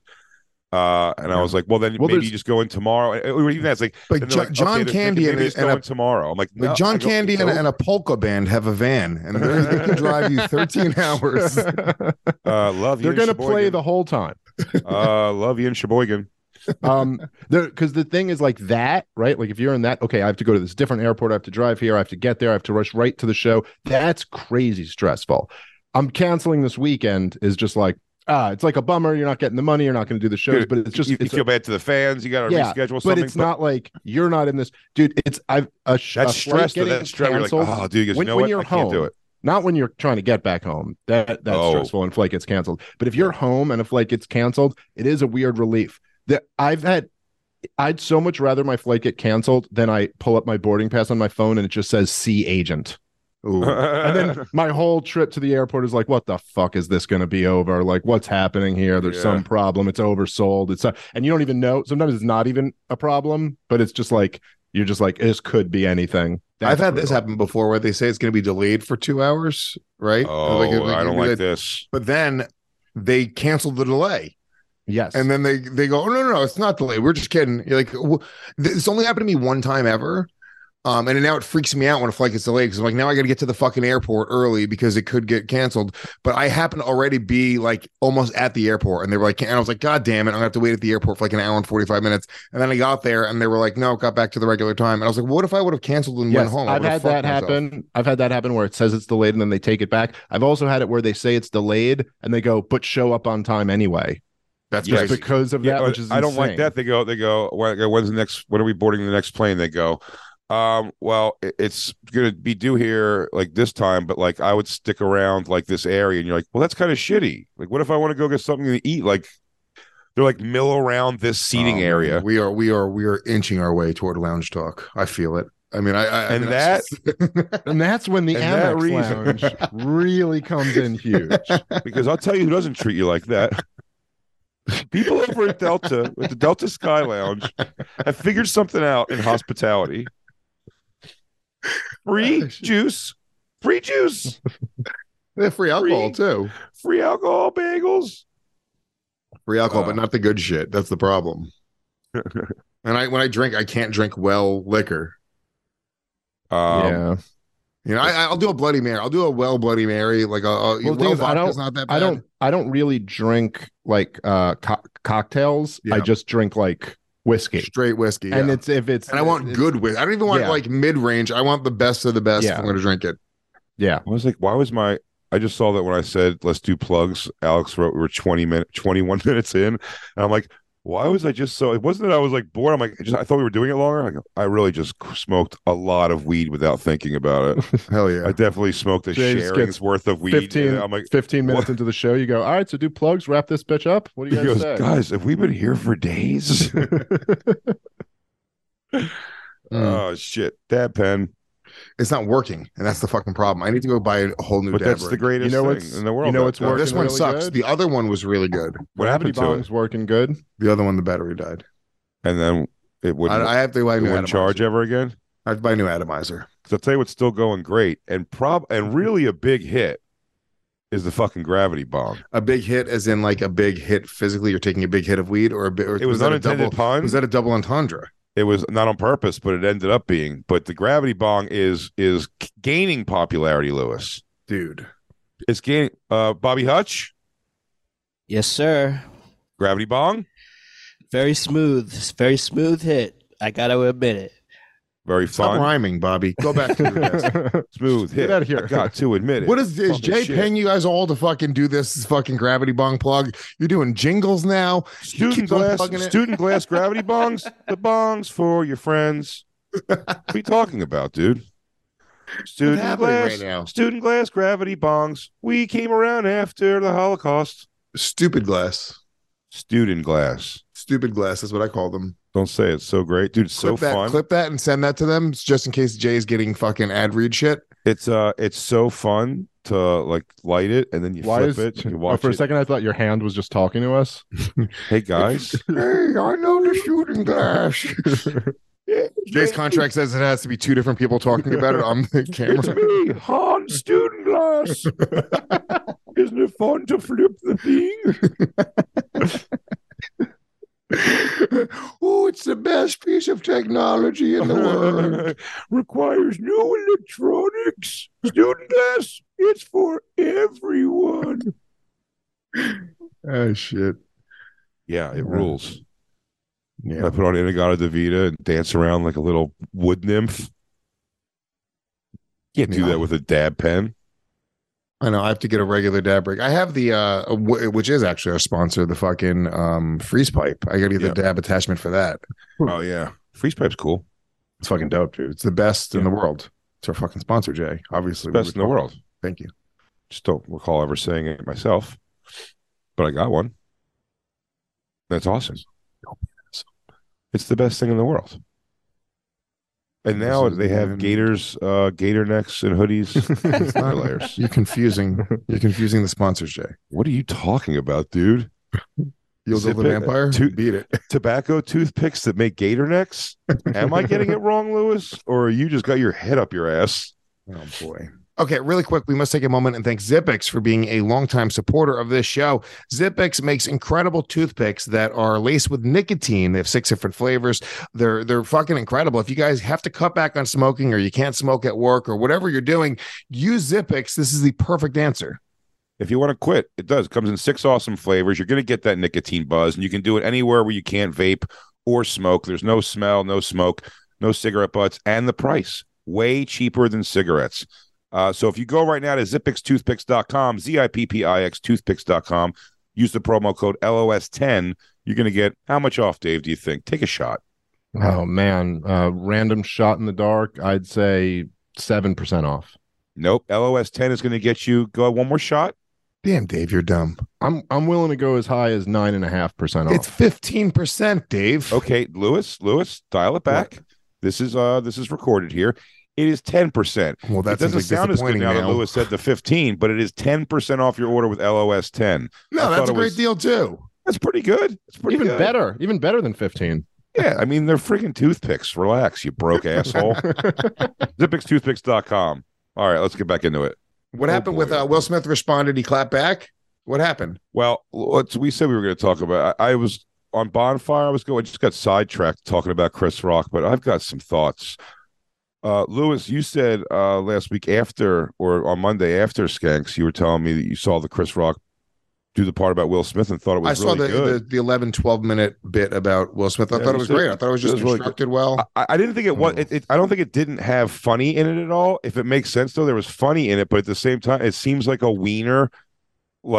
Uh, and I was like, well, then Well, maybe there's- you just go in tomorrow. Or even that's like, Like then Jo- they're like, John okay, they're Candy thinking and maybe a- just and go a- in tomorrow. I'm like, Like no. John I go, Candy and, a- "No." and a polka band have a van, and they're- they can drive you thirteen hours. uh, love you. They're in going to play Sheboygan. the whole time. uh, love you in Sheboygan. um because the thing is like that, right? Like if you're in that, okay, I have to go to this different airport, I have to drive here, I have to get there, I have to rush right to the show. That's crazy stressful. I'm canceling this weekend is just like, ah, it's like a bummer. You're not getting the money, you're not going to do the shows, Dude, but it's just you, you it's feel a, bad to the fans. You got to yeah, reschedule but something. it's not like you're not in this, dude. It's I've a, sh- That's a flight stress. Though. getting That's stress. You're like, canceled. oh, dude, you when, know when what? you're I can't home, do it. not when you're trying to get back home. That that's Oh. stressful and flight gets canceled. But if you're home and a flight gets canceled, it is a weird relief. That I've had I'd so much rather my flight get canceled than I pull up my boarding pass on my phone and it just says "see agent." Ooh. And then my whole trip to the airport is like, what the fuck is this going to be over? Like, what's happening here? There's Yeah. some problem. It's oversold. It's a, and you don't even know. Sometimes it's not even a problem, but it's just like you're just like this could be anything. That's I've had this brutal. happen before, where they say it's going to be delayed for two hours, right? Oh, Like, I don't like that- this. But then they canceled the delay. Yes. And then they they go, oh, no, no, no, it's not delayed. We're just kidding. You're like, w- this only happened to me one time ever. Um, and now it freaks me out when a flight gets delayed because I'm like, now I got to get to the fucking airport early because it could get canceled. But I happen to already be like almost at the airport, and they were like, and I was like, God damn it, I'm gonna have to wait at the airport for like an hour and forty-five minutes. And then I got there, and they were like, no, got back to the regular time. And I was like, what if I would have canceled and went Yes, home? I I've would've had fucked that myself. happen. I've had that happen where it says it's delayed and then they take it back. I've also had it where they say it's delayed and they go, but show up on time anyway. That's Just crazy. because of Yeah, that, but which is I don't like insane. that. They go, they go, when, when's the next, when are we boarding the next plane? They go, um, well, it- it's going to be due here like this time, but like I would stick around like this area. And you're like, well, that's kind of shitty. Like, what if I want to go get something to eat? Like, they're like mill around this seating Oh, man. area. We are, we are, we are inching our way toward lounge talk. I feel it. I mean, I, I I And mean, that- that's- And that's when the And that Amex reason- lounge really comes in huge. Because I'll tell you who doesn't treat you like that. People over at Delta, with the Delta Sky Lounge, have figured something out in hospitality. Free juice, free juice, They have free alcohol Free- too. free alcohol bagels. Free alcohol, Uh. but not the good shit. That's the problem. And I, when I drink, I can't drink well liquor. Um, yeah. You know, I, I'll do a Bloody Mary. I'll do a well Bloody Mary. Like, a, a Well, the thing well is, I vodka's don't- not that bad. I don't I don't really drink like uh co- cocktails. I Yeah. just drink like whiskey. straight whiskey. And yeah. it's if it's and I want it's- good whiskey. I don't even want yeah. like mid range. I want the best of the best. Yeah. If I'm going to drink it. Yeah. I was like, why was my? I just saw that when I said let's do plugs. Alex wrote we were twenty minutes, twenty-one minutes in, and I'm like, Why was I just so? It wasn't that I was like bored. I'm like, I, just, I thought we were doing it longer. Like, I really just smoked a lot of weed without thinking about it. Hell yeah! I definitely smoked a Jay just sharing's gets worth of weed. fifteen, and I'm like, fifteen minutes what? into the show, you go, all right, so do plugs, wrap this bitch up. What do you He guys goes, say? guys, have we been here for days? Oh shit, dab pen. It's not working, and that's the fucking problem. I need to go buy a whole new. But dab that's the rig. greatest You know thing what's- in the world. you know that- what's that- working This one really sucks. good? The other one was really good. What happened to Bong's it? working good. The other one, the battery died. And then it wouldn't. I, I have to buy a it new wouldn't atomizer. charge ever again. I have to buy a new atomizer. Because I'll tell you what's still going great, and prob and really a big hit is the fucking gravity bomb. A big hit, as in like a big hit physically. You're taking a big hit of weed, or a bit. Or It was that a unintended double, pun. Was that a double entendre? It was not on purpose, but it ended up being. But the gravity bong is is gaining popularity, Lewis. Dude, It's gaining. Uh, Bobby Hutch, Yes, sir. gravity bong, Very smooth. Very smooth hit. I gotta admit it. very stop fun, rhyming, Bobby. Go back to your desk. smooth hit. Get outta here. I got to admit it. What is is Fucking Jay shit. paying you guys all to fucking do this fucking gravity bong plug? You're doing jingles now. You Student keep on glass, plugging it. student glass gravity bongs. The bongs for your friends. What are you talking about, dude? Student happening glass, right now? student glass gravity bongs. We came around after the Holocaust. Stupid glass. Student glass. Stupid glass. That's what I call them. Don't say it's so great, dude. It's Clip so that, fun. clip that, and send that to them, just in case Jay's getting fucking ad read shit. It's uh, it's so fun to like light it and then you Why flip is it. And you oh, watch for a it. second I thought your hand was just talking to us. Hey guys, Hey, I know the shooting glass. Jay's contract says it has to be two different people talking about it on the camera. me, Han Student Glass. Isn't it fun to flip the thing? Oh, it's the best piece of technology in the world. Requires no electronics. Student Glass, it's for everyone. Oh shit. Yeah, it rules. Yeah. I put on Inagata Davida and dance around like a little wood nymph. Can't do Yeah. that with a dab pen. I know. I have to get a regular dab rig. I have the, uh, w- which is actually our sponsor, the fucking um, freeze pipe. I got to get Yeah. the dab attachment for that. Oh yeah, freeze pipe's cool. It's fucking dope, dude. It's the best in Yeah. the world. It's our fucking sponsor, Jay. Obviously, we Best in would- the world. Thank you. Just don't recall ever saying it myself, but I got one. That's awesome. It's the best thing in the world. And now This is they have man- gators, uh, gator necks, and hoodies. It's not layers. You're confusing. You're confusing the sponsors, Jay. What are you talking about, dude? You'll Zip the it. vampire. Two- Beat it. Tobacco toothpicks that make gator necks? Am I getting it wrong, Lewis? Or you just got your head up your ass? Oh boy. Okay, really quick, we must take a moment and thank Zippix for being a longtime supporter of this show. Zippix makes incredible toothpicks that are laced with nicotine. They have six different flavors. They're they're fucking incredible. If you guys have to cut back on smoking or you can't smoke at work or whatever you're doing, use Zippix. This is the perfect answer. If you want to quit, it does. It comes in six awesome flavors. You're going to get that nicotine buzz, and you can do it anywhere where you can't vape or smoke. There's no smell, no smoke, no cigarette butts, and the price way cheaper than cigarettes. Uh, so if you go right now to zippix toothpicks dot com, Z I P P I X toothpicks dot com, use the promo code L O S ten, you're going to get how much off, Dave, do you think? Take a shot. Oh man, uh, random shot in the dark. I'd say seven percent off. Nope. L O S ten is going to get you, go one more shot. Damn, Dave, you're dumb. I'm I'm willing to go as high as nine and a half percent off. It's fifteen percent, Dave. Okay, Lewis, Lewis, dial it back. This is uh this is recorded here. It is ten percent. Well, that It doesn't sounds like sound as good disappointing now that now. Lewis said the fifteen, but it is ten percent off your order with L O S ten. No, I that's thought a it great was- deal too. That's pretty good. It's pretty even good. better, even better than fifteen. Yeah, I mean, they're freaking toothpicks. Relax, you broke asshole. zippix toothpicks dot com. All right, let's get back into it. What Oh, happened boy. with uh, Will Smith responded? He clapped back. What happened? Well, let's, we said we were going to talk about I, I was on Bonfire. I was going, just got sidetracked talking about Chris Rock, but I've got some thoughts. Uh, Lewis, you said uh, last week after, or on Monday after Skanks, you were telling me that you saw the Chris Rock do the part about Will Smith and thought it was I saw really the, good. the the eleven, twelve minute bit about Will Smith. I Yeah, thought you it was said- great. I thought it was just it was really constructed well. I, I didn't think it was. It, it, I don't think it didn't have funny in it at all. If it makes sense, though, there was funny in it, but at the same time, it seems like a wiener, like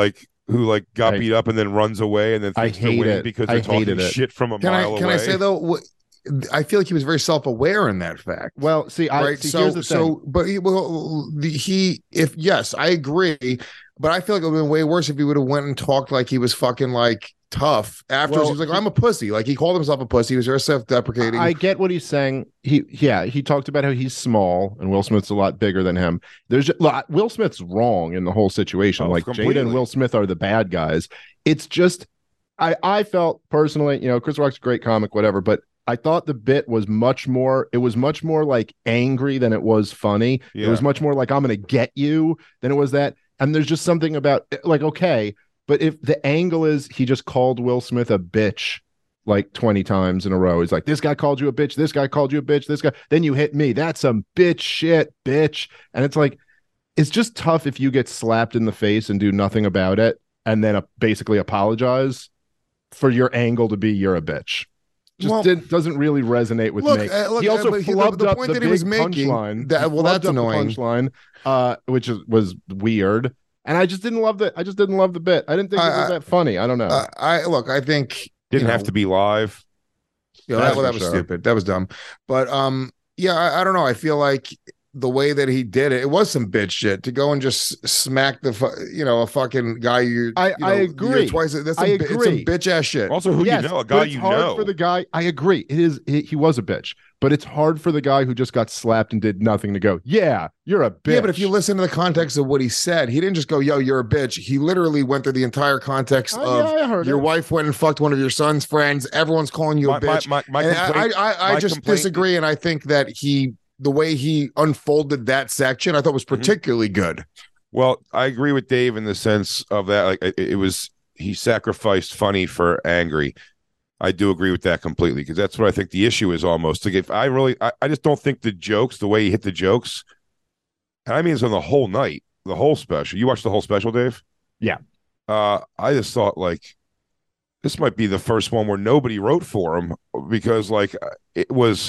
who like got I- beat up and then runs away and then I thinks they're hate winning it. because I they're talking hated it. shit from a Can I mile can away. I say though? wh- I feel like he was very self-aware in that fact. Well, see, I right. see, so here's the so, thing. but he, well, the, he if yes, I agree, but I feel like it would have been way worse if he would have went and talked like he was fucking like tough. Afterwards, Well, he was like, he- "I'm a pussy." Like he called himself a pussy. He was very self-deprecating. I get what he's saying. He, yeah, he talked about how he's small and Will Smith's a lot bigger than him. There's just, look, Will Smith's wrong in the whole situation. Oh, like completely. Jada and Will Smith are the bad guys. It's just, I, I felt personally, you know, Chris Rock's a great comic, whatever, but I thought the bit was much more, it was much more like angry than it was funny. Yeah. It was much more like, I'm going to get you than it was that. And there's just something about, like, okay, but if the angle is he just called Will Smith a bitch like twenty times in a row, he's like, this guy called you a bitch, this guy called you a bitch, this guy, then you hit me. That's some bitch shit, bitch. And it's like, it's just tough if you get slapped in the face and do nothing about it and then uh, basically apologize for your angle to be you're a bitch. Just Well, didn't, doesn't really resonate with look, me. uh, look, he also uh, but he- the- flubbed the up point the that he big was making, punchline. that- He well, flubbed that's up the annoying. punchline, uh, which is, was weird. And I just didn't love the. I just didn't love the bit. I didn't think it I- was that funny. I don't know. uh, I look. I think Didn't you have know, to be live. Yeah, that, That's well, that for was sure. stupid. That was dumb. But um, yeah, I, I don't know. I feel like the way that he did it, it was some bitch shit to go and just smack the, fu- you know, a fucking guy. You, I- you know, I agree. you're Twice. That's some, I bi- it's some agree. bitch ass shit. Also, who yes, you know, a but guy it's you hard know. for the guy. I agree. It is. He, he was a bitch, but it's hard for the guy who just got slapped and did nothing to go, yeah, you're a bitch. Yeah, but if you listen to the context of what he said, he didn't just go, "Yo, you're a bitch." He literally went through the entire context Oh, of yeah, I heard your it. wife went and fucked one of your son's friends. Everyone's calling you My- a bitch. my- my- my And I- complaint- I, I, I my just complaint- disagree, and I think that he, the way he unfolded that section, I thought was particularly good. Well, I agree with Dave in the sense of that. Like it, it was, he sacrificed funny for angry. I do agree with that completely because that's what I think the issue is almost. Like if I really, I, I just don't think the jokes, the way he hit the jokes, and I mean it's on the whole night, the whole special. You watched the whole special, Dave? Yeah. Uh, I just thought like this might be the first one where nobody wrote for him because like it was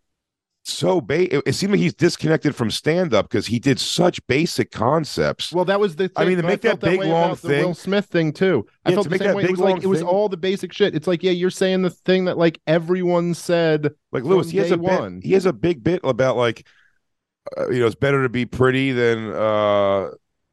so ba- it, it seemed like he's disconnected from stand-up because he did such basic concepts. Well, that was the. Thing. I mean, to but make felt that big way long about the thing- Will Smith thing too. I Yeah, felt to the make same that way. It big was like long it was thing- all the basic shit. It's like, yeah, you're saying the thing that like everyone said. Like Lewis, from he has day a bit, one. he has a big bit about like uh, you know it's better to be pretty than uh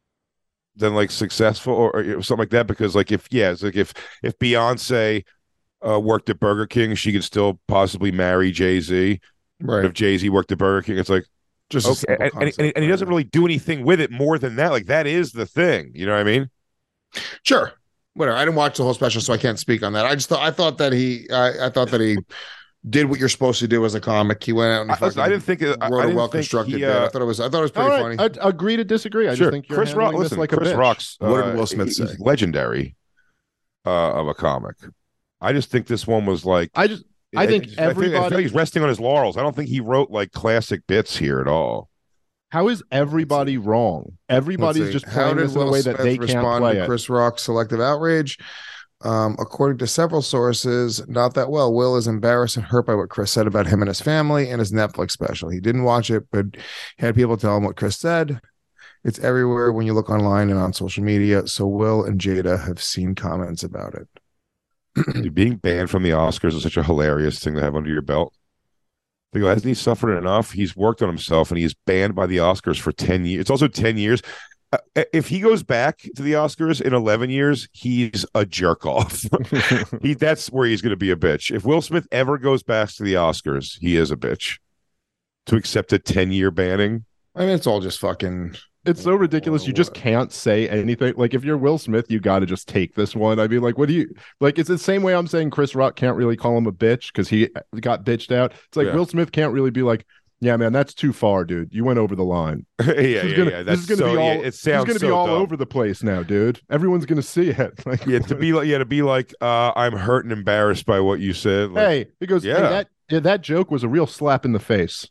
than like successful or, or you know, something like that because like if yeah it's like if if Beyonce uh, worked at Burger King she could still possibly marry Jay-Z. Right. But if Jay-Z worked at Burger King it's like Just a okay simple and, and, concept, and, he- and he doesn't really do anything with it more than that. Like that is the thing, you know what I mean? Sure. Whatever. I didn't watch the whole special, so I can't speak on that. I just thought I thought that he I, I thought that he did what you're supposed to do as a comic. He went out and I, listen, I fucking didn't think it, I, I wrote a didn't well think constructed he, bit. I uh, thought it was I thought it was pretty All right, funny. I agree to disagree. I sure. just think you're Chris Rock, handling this listen, like a Chris bitch. Rock's What did uh, Will Smith he's say? legendary uh, of a comic. I just think this one was like I just. I think I feel- I feel everybody. like he's resting on his laurels. I don't think he wrote like classic bits here at all. How is everybody wrong? Everybody's Let's see. just playing this in a Will way that Smith they can't respond play to it. Chris Rock's selective outrage? Um, according to several sources, not that well. Will is embarrassed and hurt by what Chris said about him and his family in his Netflix special. He didn't watch it, but he had people tell him what Chris said. It's everywhere when you look online and on social media. So Will and Jada have seen comments about it. Dude, being banned from the Oscars is such a hilarious thing to have under your belt. They go, hasn't he suffered enough? He's worked on himself and he's banned by the Oscars for ten years. It's also ten years. Uh, if he goes back to the Oscars in eleven years, he's a jerk off. he that's where he's going to be a bitch. If Will Smith ever goes back to the Oscars, he is a bitch. To accept a ten year banning. I mean, it's all just fucking. It's so ridiculous. You just can't say anything. Like if you're Will Smith, you got to just take this one. I mean, like, what do you like? It's the same way I'm saying Chris Rock can't really call him a bitch because he got bitched out. It's like Yeah. Will Smith can't really be like, yeah, man, that's too far, dude. You went over the line. yeah, This is yeah, gonna, yeah. this That's is gonna so, be all. yeah, it this is sounds gonna be so all dumb. over the place now, dude. Everyone's gonna see it. Like, Yeah, to be like, yeah, to be like, uh, I'm hurt and embarrassed by what you said. Like, hey, he goes, Yeah. hey, that yeah, that joke was a real slap in the face.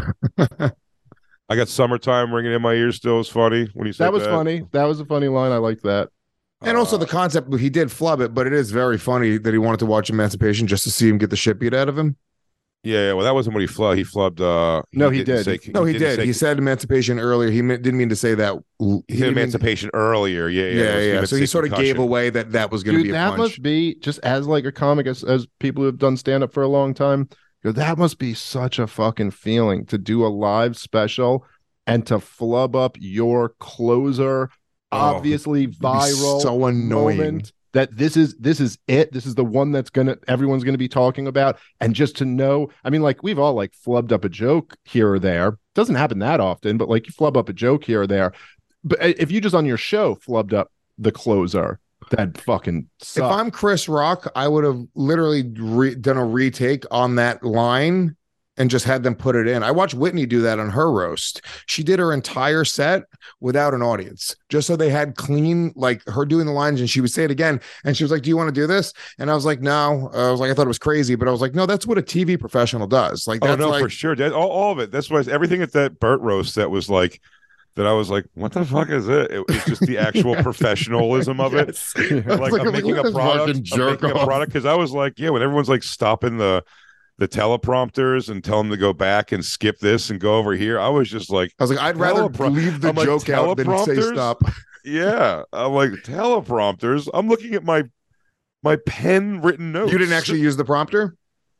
I got "Summertime" ringing in my ears. Still is funny when he said That was funny. That was a funny line. I liked that. And also the concept, he did flub it, but it is very funny that he wanted to watch Emancipation just to see him get the shit beat out of him. Yeah, yeah, well, that wasn't what he flubbed. He flubbed. Uh, No, he didn't did. say- No, he didn't did. say- He said emancipation earlier. He meant, didn't mean to say that. He, he said didn't mean- emancipation earlier. Yeah, yeah. Yeah, it was- yeah. meant So to he say sort of gave concussion. away that that was going to Dude, be a that punch. must be just as like a comic as, as people who have done stand up for a long time. Yo, that must be such a fucking feeling to do a live special and to flub up your closer, Oh, obviously it'd be viral, so annoying. moment that this is this is it. This is the one that's gonna everyone's gonna be talking about. And just to know, I mean, like we've all like flubbed up a joke here or there. Doesn't happen that often, but like you flub up a joke here or there. But if you just on your show flubbed up the closer, that fucking sucks. If I'm Chris Rock, I would have literally re- done a retake on that line and just had them put it in. I watched Whitney do that on her roast. She did her entire set without an audience, just so they had clean, like her doing the lines, and she would say it again. And she was like, "Do you want to do this?" And I was like, "No." I was like, I thought it was crazy, but I was like, "No, that's what a T V professional does." Like, Oh that's no, like, for sure. That, all, all of it. That's why everything at that Burt roast that was like that. I was like, what the fuck is it? It was just the actual Yes. professional of it. Yes. I was Like, like, I'm making look a at this product. fucking I'm jerk making a off. product because I was like, yeah, when everyone's like stopping the the teleprompters and tell them to go back and skip this and go over here, I was just like, I was like, I'd rather Telepro- leave the I'm like, joke out than say teleprompters? stop. yeah, I'm like teleprompters. I'm looking at my my pen written notes. You didn't actually use the prompter,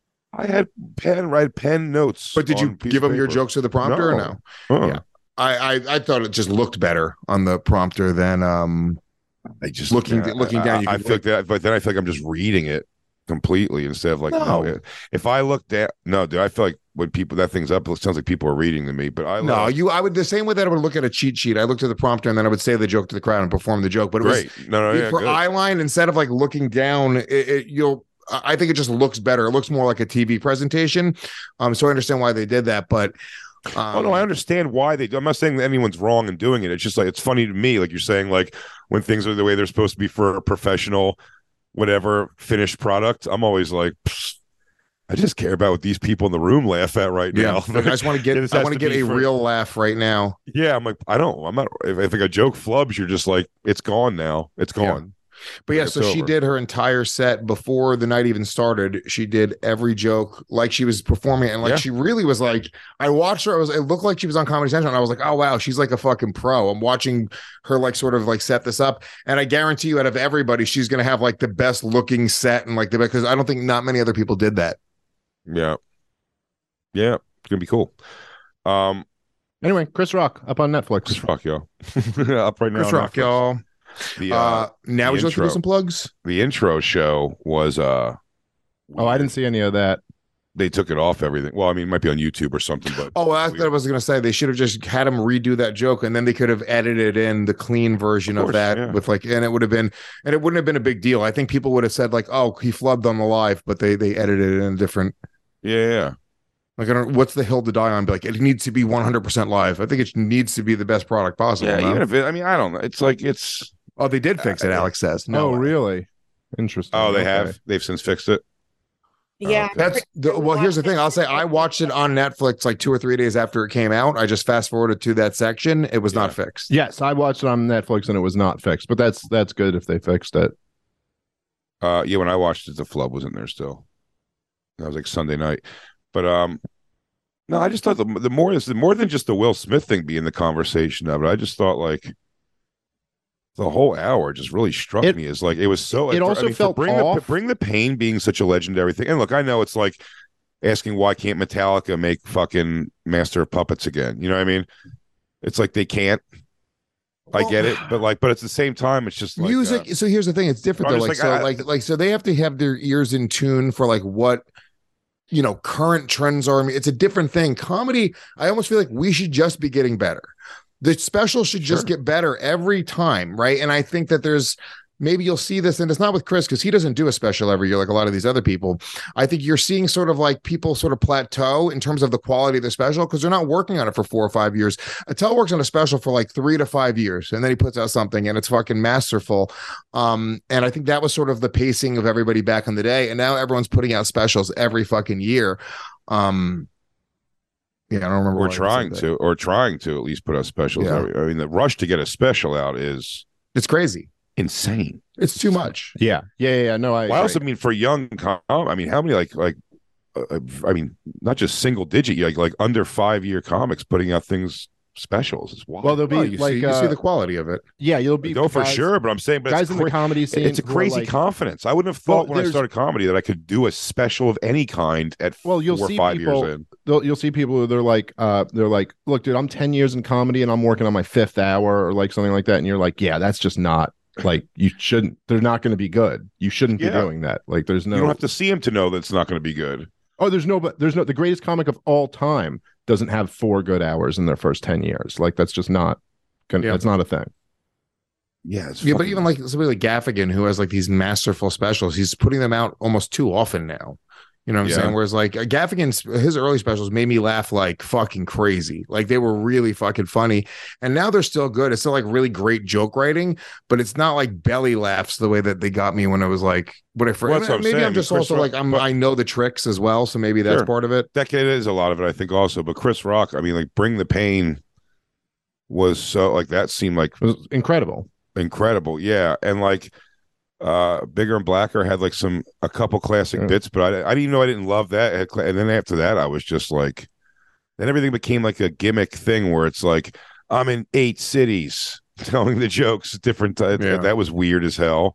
I had pen, write pen notes. but did you on a piece give of them your paper. jokes to the prompter or no? Uh-uh. Yeah. I, I I thought it just looked better on the prompter than um I just looking I- looking down. You I, I could feel like that, but then I feel like I'm just reading it completely instead of like no. No. If I look down, no, dude, I feel like when people that thing's up, it sounds like people are reading to me. But I no, love, you. I would the same way that I would look at a cheat sheet. I looked at the prompter and then I would say the joke to the crowd and perform the joke. But it great. No, no, was yeah, for good. eyeline instead of like looking down. It, it, you'll. I think it just looks better. It looks more like a T V presentation. Um, so I understand why they did that, but. Um, oh no, I understand why they do. I'm not saying that anyone's wrong in doing it. It's just like it's funny to me, like you're saying, like when things are the way they're supposed to be for a professional, whatever finished product. I'm always like, pfft, I just care about what these people in the room laugh at right Yeah, now. I just want to get. This I has want to to get be a for- real laugh right now. Yeah, I'm like, I don't. I'm not. If, if like a joke flubs, you're just like, it's gone now. It's gone. But yeah, It's so she over. did her entire set before the night even started. She did every joke like she was performing, and like Yeah. she really was like. I watched her. I was. It looked like she was on Comedy Central, and I was like, oh wow, she's like a fucking pro. I'm watching her like sort of like set this up, and I guarantee you, out of everybody, she's gonna have like the best looking set and like the because I don't think not many other people did that. Yeah. Yeah. It's gonna be cool. Um, Anyway, Chris Rock up on Netflix. Chris Rock, y'all. Up right now. Chris on Rock, Netflix. y'all. The, Uh, uh, now the would you like to do intro. some plugs? the intro show was uh Oh, I didn't see any of that. they took it off everything. Well, I mean, it might be on YouTube or something, but Oh, I weird. thought I was going to say they should have just had him redo that joke, and then they could have edited in the clean version Of of, course, that yeah. with like, and it would have been, and it wouldn't have been a big deal. I think people would have said like, "Oh, he flubbed on the live," but they they edited it in a different. yeah, yeah. Like, I don't. What's the hill to die on? Be like, it needs to be one hundred percent live. I think it needs to be the best product possible. Yeah, no? even if it, I mean, I don't know. It's like it's Oh, they did fix it. Alex says. No, oh, way. really? Interesting. oh, they Okay. have they've since fixed it. Yeah. That's the, well. Here's the thing. I'll say I watched it on Netflix like two or three days after it came out. I just fast forwarded to that section. It was not fixed. Yes, I watched it on Netflix and it was not fixed, but that's that's good if they fixed it. Uh, yeah, when I watched it, the flub was in there still. That was like Sunday night, but um, no, I just thought the the more is the more than just the Will Smith thing being the conversation of it. I just thought like the whole hour just really struck It- me as like it was so. it for- also I mean, for felt bring off. the bring the pain being such a legendary thing. And look, I know it's like asking why can't Metallica make fucking Master of Puppets again? You know what I mean? It's like they can't. I get it, but like, but at the same time, it's just like, music. uh, so here's the thing: it's different I'm though. Like just like, so, I- like like so they have to have their ears in tune for like what you know current trends are. I mean, it's a different thing. Comedy. I almost feel like we should just be getting better. The special should just Sure. get better every time, right? And I think that there's maybe you'll see this, and it's not with Chris because he doesn't do a special every year like a lot of these other people. I think you're seeing sort of like people sort of plateau in terms of the quality of the special because they're not working on it for four or five years. Attell works on a special for like three to five years, and then he puts out something, and it's fucking masterful. Um, and I think that was sort of the pacing of everybody back in the day, and now everyone's putting out specials every fucking year. Um, yeah, I don't remember. Or why I said trying that. to, or trying to at least put out specials. Yeah. every- I mean, the rush to get a special out is It's crazy. insane. It's too much. Yeah, yeah, yeah. yeah. No, I. Well, I also agree. mean for young, com- I mean, how many like like uh, I mean, not just single digit, like like under five year comics putting out things specials. It's wild. Well, there'll be Oh, you like see, you uh, see the quality of it. yeah, you'll be no, for guys- sure. But I'm saying, but guys it's in cra- the comedy scene. it's a who are crazy like, confidence. I wouldn't have thought Well, when I there's- started comedy that I could do a special of any kind at Well, you'll four or see five people. years in. They'll, you'll see people who they're like, uh, they're like, look, dude, I'm ten years in comedy and I'm working on my fifth hour or like something like that, and you're like, yeah, that's just not like you shouldn't. They're not going to be good. You shouldn't Yeah. be doing that. Like, there's no. You don't have to see him to know that it's not going to be good. Oh, there's no, but there's no. The greatest comic of all time doesn't have four good hours in their first ten years. Like, that's just not. Gonna, Yeah. That's not a thing. Yeah, it's Yeah, but fucking- even like somebody like Gaffigan, who has like these masterful specials, he's putting them out almost too often now. You know what I'm Yeah. saying? Whereas like uh, Gaffigan's his early specials made me laugh like fucking crazy. Like they were really fucking funny, and now they're still good. It's still like really great joke writing, but it's not like belly laughs the way that they got me when I was like when I first. Well, that's what I'm maybe saying. I'm just Chris also Rock- like I'm but- I know the tricks as well, so maybe that's Sure. part of it. that kid is a lot of it, I think, also. But Chris Rock, I mean, like Bring the Pain was so like that seemed like It was incredible. incredible. Yeah. And like uh Bigger and Blacker had like some a couple classic Yeah. bits, but I, I didn't even know I didn't love that. And then after that, I was just like, then everything became like a gimmick thing where it's like, I'm in eight cities telling the jokes at different times. Yeah. That was weird as hell.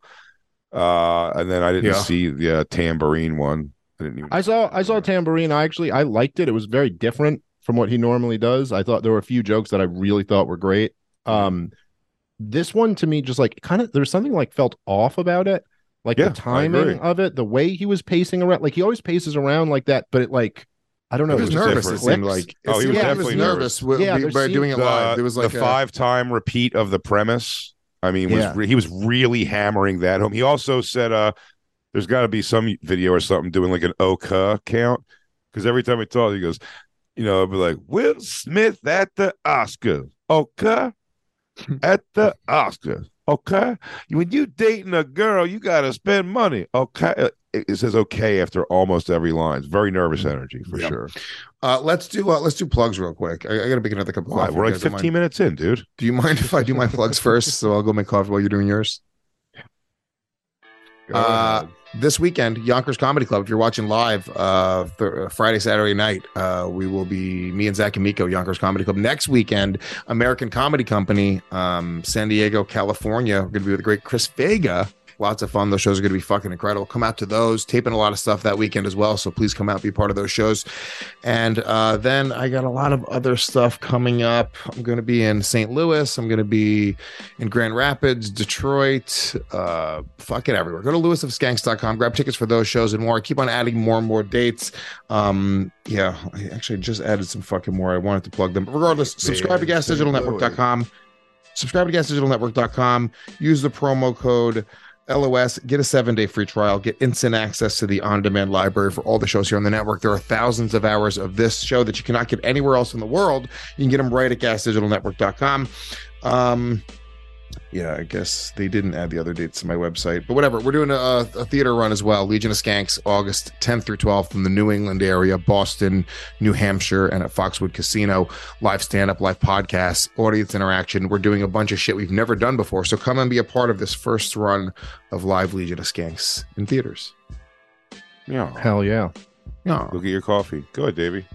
Uh and then I didn't Yeah. see the uh, tambourine one. I didn't even I saw I saw Tambourine. I actually I liked it. It was very different from what he normally does. I thought there were a few jokes that I really thought were great. Um, this one to me just like kind of there's something like felt off about it, like Yeah, the I agree. timing of it, the way he was pacing around. Like he always paces around like that, but it like I don't know. He was it just nervous. It clicks. seemed like. It Oh, he seemed was like definitely nervous. with- Yeah, by there by doing it the, live. There was like the a, five-time repeat of the premise. I mean, was Yeah. re- he was really hammering that home. He also said, "Uh, there's got to be some video or something doing like an Oka count because every time he talks, he goes, you know, it'd be like Will Smith at the Oscar, okay, at the Oscar, okay. When you dating a girl, you got to spend money, okay." It, it says "okay" after almost every line. It's very nervous energy for Yep. sure. Uh, let's do uh, let's do plugs real quick. I, I got to make another cup of Why? coffee. We're You like guys don't mind? fifteen minutes in, dude. Do you mind if I do my plugs first? So I'll go make coffee while you're doing yours. Go Uh, ahead. This weekend, Yonkers Comedy Club. If you're watching live, uh, th- Friday, Saturday night, uh, we will be me and Zach and Miko, Yonkers Comedy Club. Next weekend, American Comedy Company, um, San Diego, California. We're going to be with the great Chris Vega. Lots of fun. Those shows are going to be fucking incredible. Come out to those. Taping a lot of stuff that weekend as well. So please come out, be part of those shows. And uh, then I got a lot of other stuff coming up. I'm going to be in Saint Louis. I'm going to be in Grand Rapids, Detroit, uh, fucking everywhere. Go to lewis of skanks dot com. Grab tickets for those shows and more. I keep on adding more and more dates. Um, yeah, I actually just added some fucking more. I wanted to plug them. But regardless, subscribe to gas digital network dot com. Subscribe to gas digital network dot com. Use the promo code L O S, get a seven-day free trial, get instant access to the on-demand library for all the shows here on the network. There are thousands of hours of this show that you cannot get anywhere else in the world. You can get them right at gas digital network dot com. Um, yeah, I guess they didn't add the other dates to my website, but whatever. We're doing a, a theater run as well. Legion of Skanks, August tenth through twelfth in the New England area, Boston, New Hampshire, and at Foxwood Casino. Live stand-up, live podcasts, audience interaction. We're doing a bunch of shit we've never done before, so come and be a part of this first run of live Legion of Skanks in theaters. Yeah. Hell yeah. Yeah. Go get your coffee. Go ahead, Davey.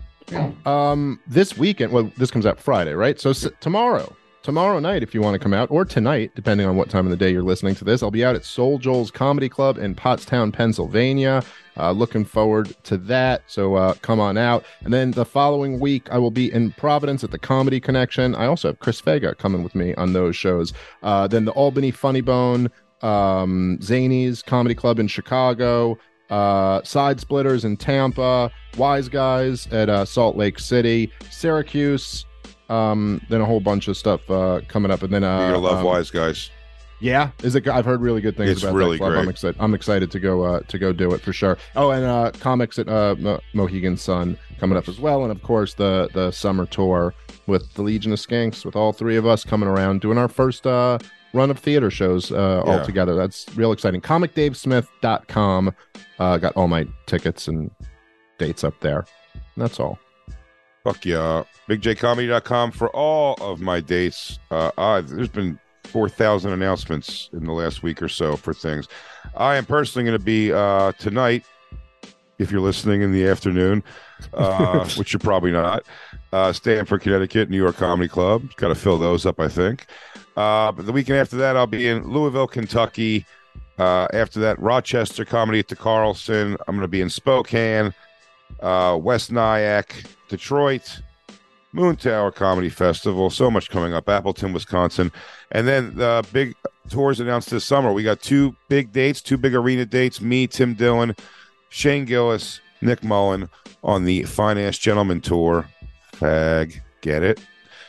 Um, this weekend, well, this comes out Friday, right? So s- tomorrow, tomorrow night, if you want to come out, or tonight, depending on what time of the day you're listening to this, I'll be out at Soul Joel's Comedy Club in Pottstown, Pennsylvania. Uh, looking forward to that. So uh, come on out. And then the following week, I will be in Providence at the Comedy Connection. I also have Chris Vega coming with me on those shows. Uh, then the Albany Funny Bone, um, Zany's Comedy Club in Chicago, uh, Side Splitters in Tampa, Wise Guys at uh, Salt Lake City, Syracuse. Um, then a whole bunch of stuff uh, coming up, and then uh, You're gonna love um, Wise Guys. Yeah, is it? I've heard really good things It's about really that club. great. I'm excited. I'm excited to go uh, to go do it for sure. Oh, and uh, comics at uh, Mo- Mohegan Sun coming up as well, and of course the the summer tour with the Legion of Skanks, with all three of us coming around doing our first uh, run of theater shows uh, all Yeah. together. That's real exciting. comic dave smith dot com uh, got all my tickets and dates up there. And that's all. Fuck yeah. big j comedy dot com for all of my dates. Uh, I, there's been four thousand announcements in the last week or so for things. I am personally going to be uh, tonight if you're listening in the afternoon, uh, which you're probably not. Uh, Stamford, Connecticut, New York Comedy Club. Got to fill those up, I think. Uh, but the weekend after that, I'll be in Louisville, Kentucky. Uh, after that, Rochester Comedy at the Carlson. I'm going to be in Spokane, uh, West Nyack, Detroit, Moon Tower Comedy Festival. So much coming up. Appleton, Wisconsin. And then the big tours announced this summer. We got two big dates, two big arena dates. Me, Tim Dillon, Shane Gillis, Nick Mullen on the Finance Gentleman Tour. Fag, get it?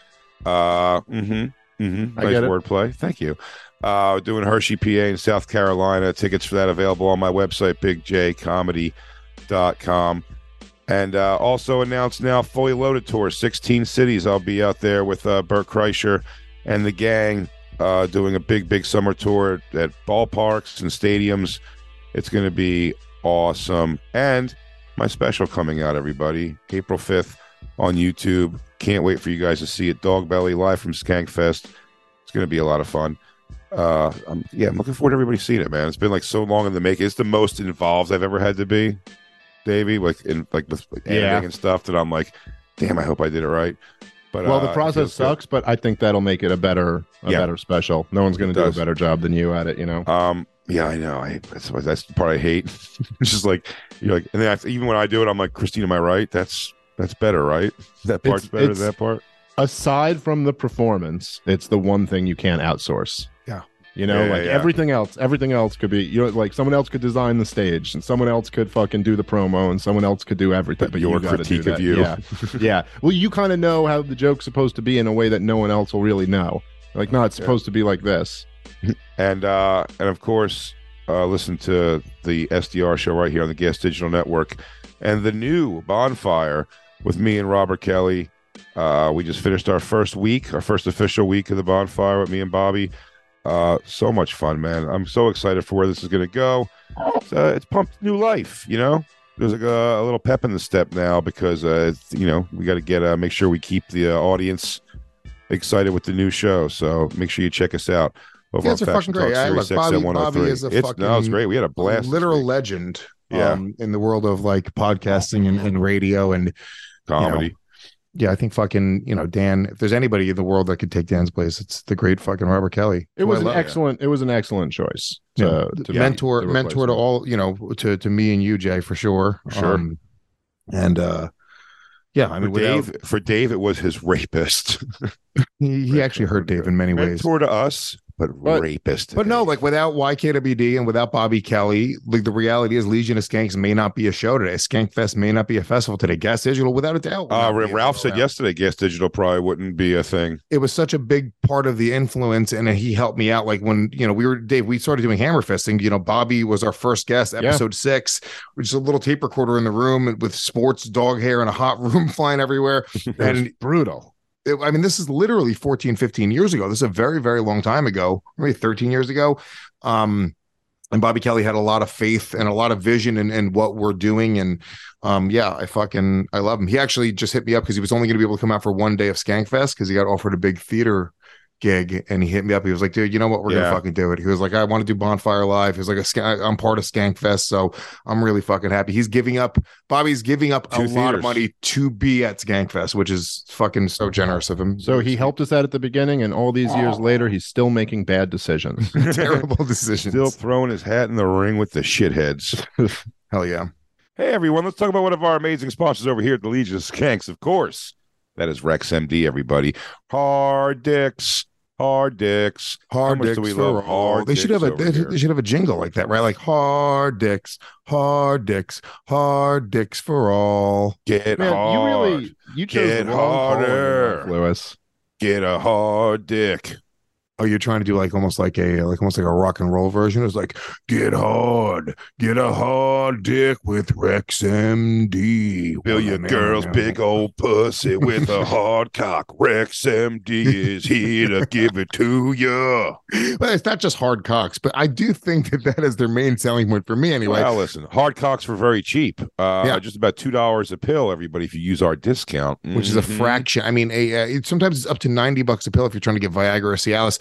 Uh, mm-hmm. Mm-hmm. I Nice get it. wordplay. Thank you. Uh, doing Hershey, P A in South Carolina. Tickets for that available on my website, big j comedy dot com. And uh, also announced now, Fully Loaded Tour, sixteen cities. I'll be out there with uh, Bert Kreischer and the gang uh, doing a big, big summer tour at ballparks and stadiums. It's going to be awesome. And my special coming out, everybody, April fifth on YouTube. Can't wait for you guys to see it. Dog Belly live from Skankfest. It's going to be a lot of fun. Uh, I'm, yeah, I'm looking forward to everybody seeing it, man. It's been like so long in the making. It's the most involved I've ever had to be, Davey, like in like with editing Yeah. and stuff. That I'm like, damn, I hope I did it right. But Well, uh, the it process feels good. sucks, but I think that'll make it a better, a Yeah. better special. No one's going It to do a does. better job than you at it, you know. Um, yeah, I know. I that's that's the part I hate. It's just like you're like, and then I, even when I do it, I'm like, Christine, am I right? That's that's better, right? That part's It's- better it's- than that part. Aside from the performance, it's the one thing you can't outsource. Yeah. You know, Yeah, like yeah. everything else, everything else could be, you know, like someone else could design the stage and someone else could fucking do the promo and someone else could do everything. But But your you gotta critique do of that. you. Yeah. Yeah. Well, you kind of know how the joke's supposed to be in a way that no one else will really know. Like, no, it's supposed to be like this. And uh, and of course, uh, listen to the S D R show right here on the Gas Digital Network, and the new Bonfire with me and Robert Kelly. Uh, we just finished our first week, our first official week of the Bonfire with me and Bobby. Uh, so much fun, man! I'm so excited for where this is going to go. It's, uh, it's pumped new life, you know. There's like a, a little pep in the step now because uh, it's, you know, we got to get uh, make sure we keep the uh, audience excited with the new show. So make sure you check us out. Over You on guys are Faction fucking great. Talk I Series look, Bobby, X M one oh three. Bobby is a It's, fucking no, it's great. We had a blast. this literal week. legend Yeah. um, in the world of like podcasting and, and radio and Comedy. You know, yeah, I think fucking, you know, Dan, if there's anybody in the world that could take Dan's place, it's the great fucking Robert Kelly. It who was I an love. excellent, it was an excellent choice. To, Yeah. to mentor, be the mentor to replacement. all, you know, to, to me and you, Jay, for sure. Sure. Um, and, uh, yeah, I mean, for without, Dave, for Dave, it was his rapist. he, he actually hurt Dave in many ways. Mentor to us, but, But- rapist. to But no, Dave. like without Y K W D and without Bobby Kelly, like the reality is Legion of Skanks may not be a show today. Skankfest may not be a festival today. Gas Digital, without a doubt. will uh, not be Ralph a- said yesterday, Gas Digital probably wouldn't be a thing. It was such a big part of the influence, and he helped me out. Like when, you know, we were, Dave, we started doing hammer fisting. You know, Bobby was our first guest, episode six, which is a little tape recorder in the room with sports dog hair and a hot room flying everywhere. And brutal. it- I mean, this is literally fourteen, fifteen years ago. This is a very, very long time ago, maybe thirteen years ago. Um, and Bobby Kelly had a lot of faith and a lot of vision in, in what we're doing. And um, yeah, I fucking, I love him. He actually just hit me up because he was only going to be able to come out for one day of Skankfest because he got offered a big theater gig, and he hit me up. He was like, dude, you know what? We're Yeah. gonna fucking do it. He was like, I want to do Bonfire Live. He was like, a, Skank- I'm part of Skankfest, so I'm really fucking happy. He's giving up, Bobby's giving up Two a lot of theaters. money to be at Skankfest, which is fucking so generous of him. So he helped us out at the beginning, and all these years later, he's still making bad decisions. terrible decisions. Still throwing his hat in the ring with the shitheads. Hell yeah. Hey, everyone, let's talk about one of our amazing sponsors over here at the Legion of Skanks, of course. That is Rex M D, everybody. Hard dicks. Hard dicks. Hard How much dicks do we for love all. hard They should have a dicks they, over here? they should have a jingle like that, right? Like hard dicks, hard dicks, hard dicks for all. Get Man, hard. you really you chose Get the wrong call in your harder. life, Lewis. Get a hard dick. Oh, you're trying to do like almost like a like almost like a rock and roll version. It's like get hard, get a hard dick with Rex M D. Fill your girl's big old pussy with a hard cock. Rex M D is here to give it to you. But it's not just hard cocks, but I do think that that is their main selling point for me anyway. Well, listen, hard cocks were very cheap. Uh, Yeah. Just about two dollars a pill, everybody, if you use our discount. Which is a Mhm. fraction. I mean, a, uh, it, sometimes it's up to ninety bucks a pill if you're trying to get Viagra or Cialis.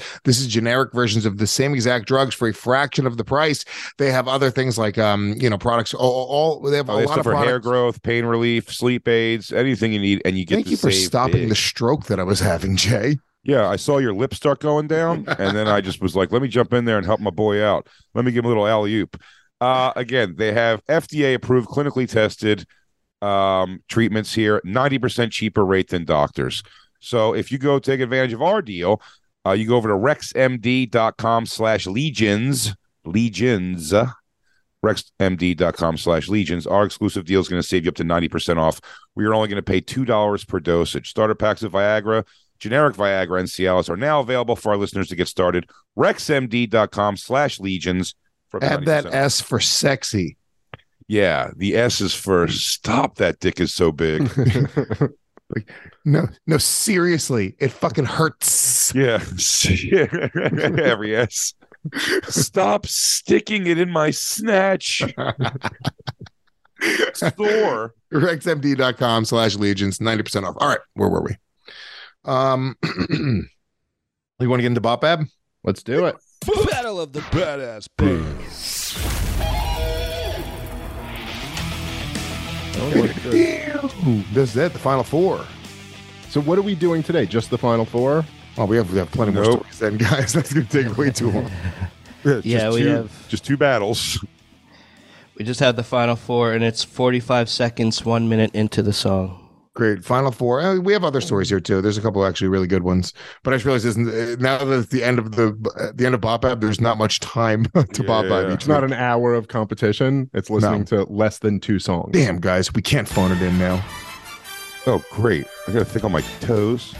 This is generic versions of the same exact drugs for a fraction of the price. They have other things like, um, you know, products. All, all they have Oh, a they lot stuff of for products. hair growth, pain relief, sleep aids, anything you need, and you get Thank to you for save stopping big. the stroke that I was having, Jay. Yeah, I saw your lips start going down, and then I just was like, let me jump in there and help my boy out. Let me give him a little alley-oop. Uh, again, they have F D A-approved, clinically tested um, treatments here, ninety percent cheaper rate than doctors. So if you go take advantage of our deal, uh, you go over to rexmd.com slash legions, legions, rexmd.com slash legions. Our exclusive deal is going to save you up to ninety percent off. We are only going to pay two dollars per dosage. Starter packs of Viagra, generic Viagra, and Cialis are now available for our listeners to get started. rexmd.com slash legions. For Add that off. S for sexy. Yeah, the S is for stop. That dick is so big. Like, no, no, seriously, it fucking hurts. Yeah, every S. Stop sticking it in my snatch. Store. rexmd.com slash legions, ninety percent off. All right, where were we? Um, you want to get into Bop Bab? Let's do it. Battle of the Badass Bands. This is it, the final four. So what are we doing today? Just the final four? Oh, we have we have plenty more Nope. stories then, guys. That's going to take way too long. Yeah, Yeah, just we two, have- just two battles. We just had the final four, and it's forty-five seconds, one minute into the song. Great. Final four. Uh, We have other stories here too. There's a couple actually really good ones. But I just realized isn't uh, now that it's the end of the uh, the end of Bop Bab, there's not much time to Bop Bab Yeah. each It's not week. an hour of competition. It's listening to less than two songs. Damn, guys, we can't phone it in now. Oh, great. I got to think on my toes.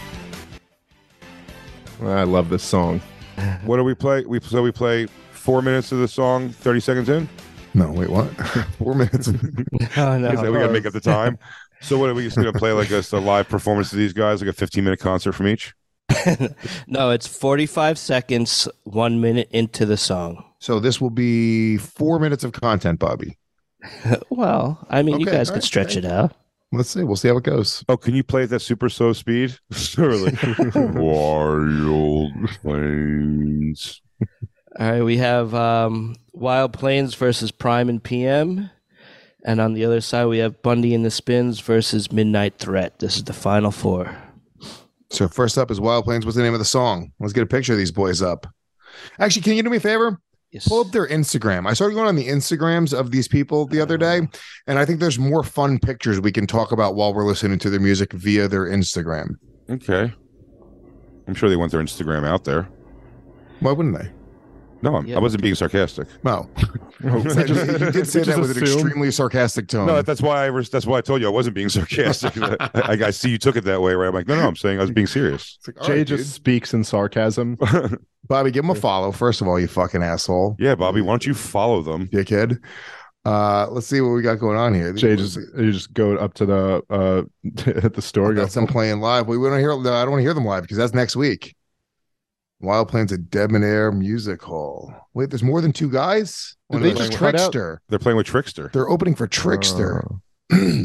I love this song. What do we play? We So we play four minutes of the song, thirty seconds in? No, wait, what? Four minutes. Oh, no. We got to make up the time. So what are we just going to play like a, a live performance of these guys, like a fifteen minute concert from each? No, it's forty-five seconds, one minute into the song. So this will be four minutes of content, Bobby. Well, I mean, you Okay, guys all could right, stretch okay. it out. Let's see. We'll see how it goes. Oh, can you play at that super slow speed? Really? Wild Plains. All right, we have um, Wild Plains versus Prime and P M. And on the other side, we have Bundy and the Spins versus Midnight Threat. This is the final four. So first up is Wild Plains. What's the name of the song? Let's get a picture of these boys up. Actually, can you do me a favor? Yes. Pull up their Instagram. I started going on the Instagrams of these people the other day, and I think there's more fun pictures we can talk about while we're listening to their music via their Instagram. Okay. I'm sure they want their Instagram out there. Why wouldn't they? No, I'm, Yeah. I wasn't being sarcastic. No. you did say Just that with an assume. extremely sarcastic tone. No, that's why I was, that's why I told you I wasn't being sarcastic. I, I, I see you took it that way, right? I'm like, no, no, I'm saying I was being serious. It's like, all Jay right, just dude. speaks in sarcasm. Bobby, give him a follow. First of all, you fucking asshole. Yeah, Bobby, why don't you follow them? Dickhead. Uh, let's see what we got going on here. Jay just you just go up to the uh at the store. Go, That's them playing live. We don't hear. No, I don't want to hear them live because that's next week. Wild Plains at Debonair Music Hall. Wait, there's more than two guys. Did Oh, they no, just that's cut out- Trickster. They're playing with Trickster. They're opening for Trickster. Uh,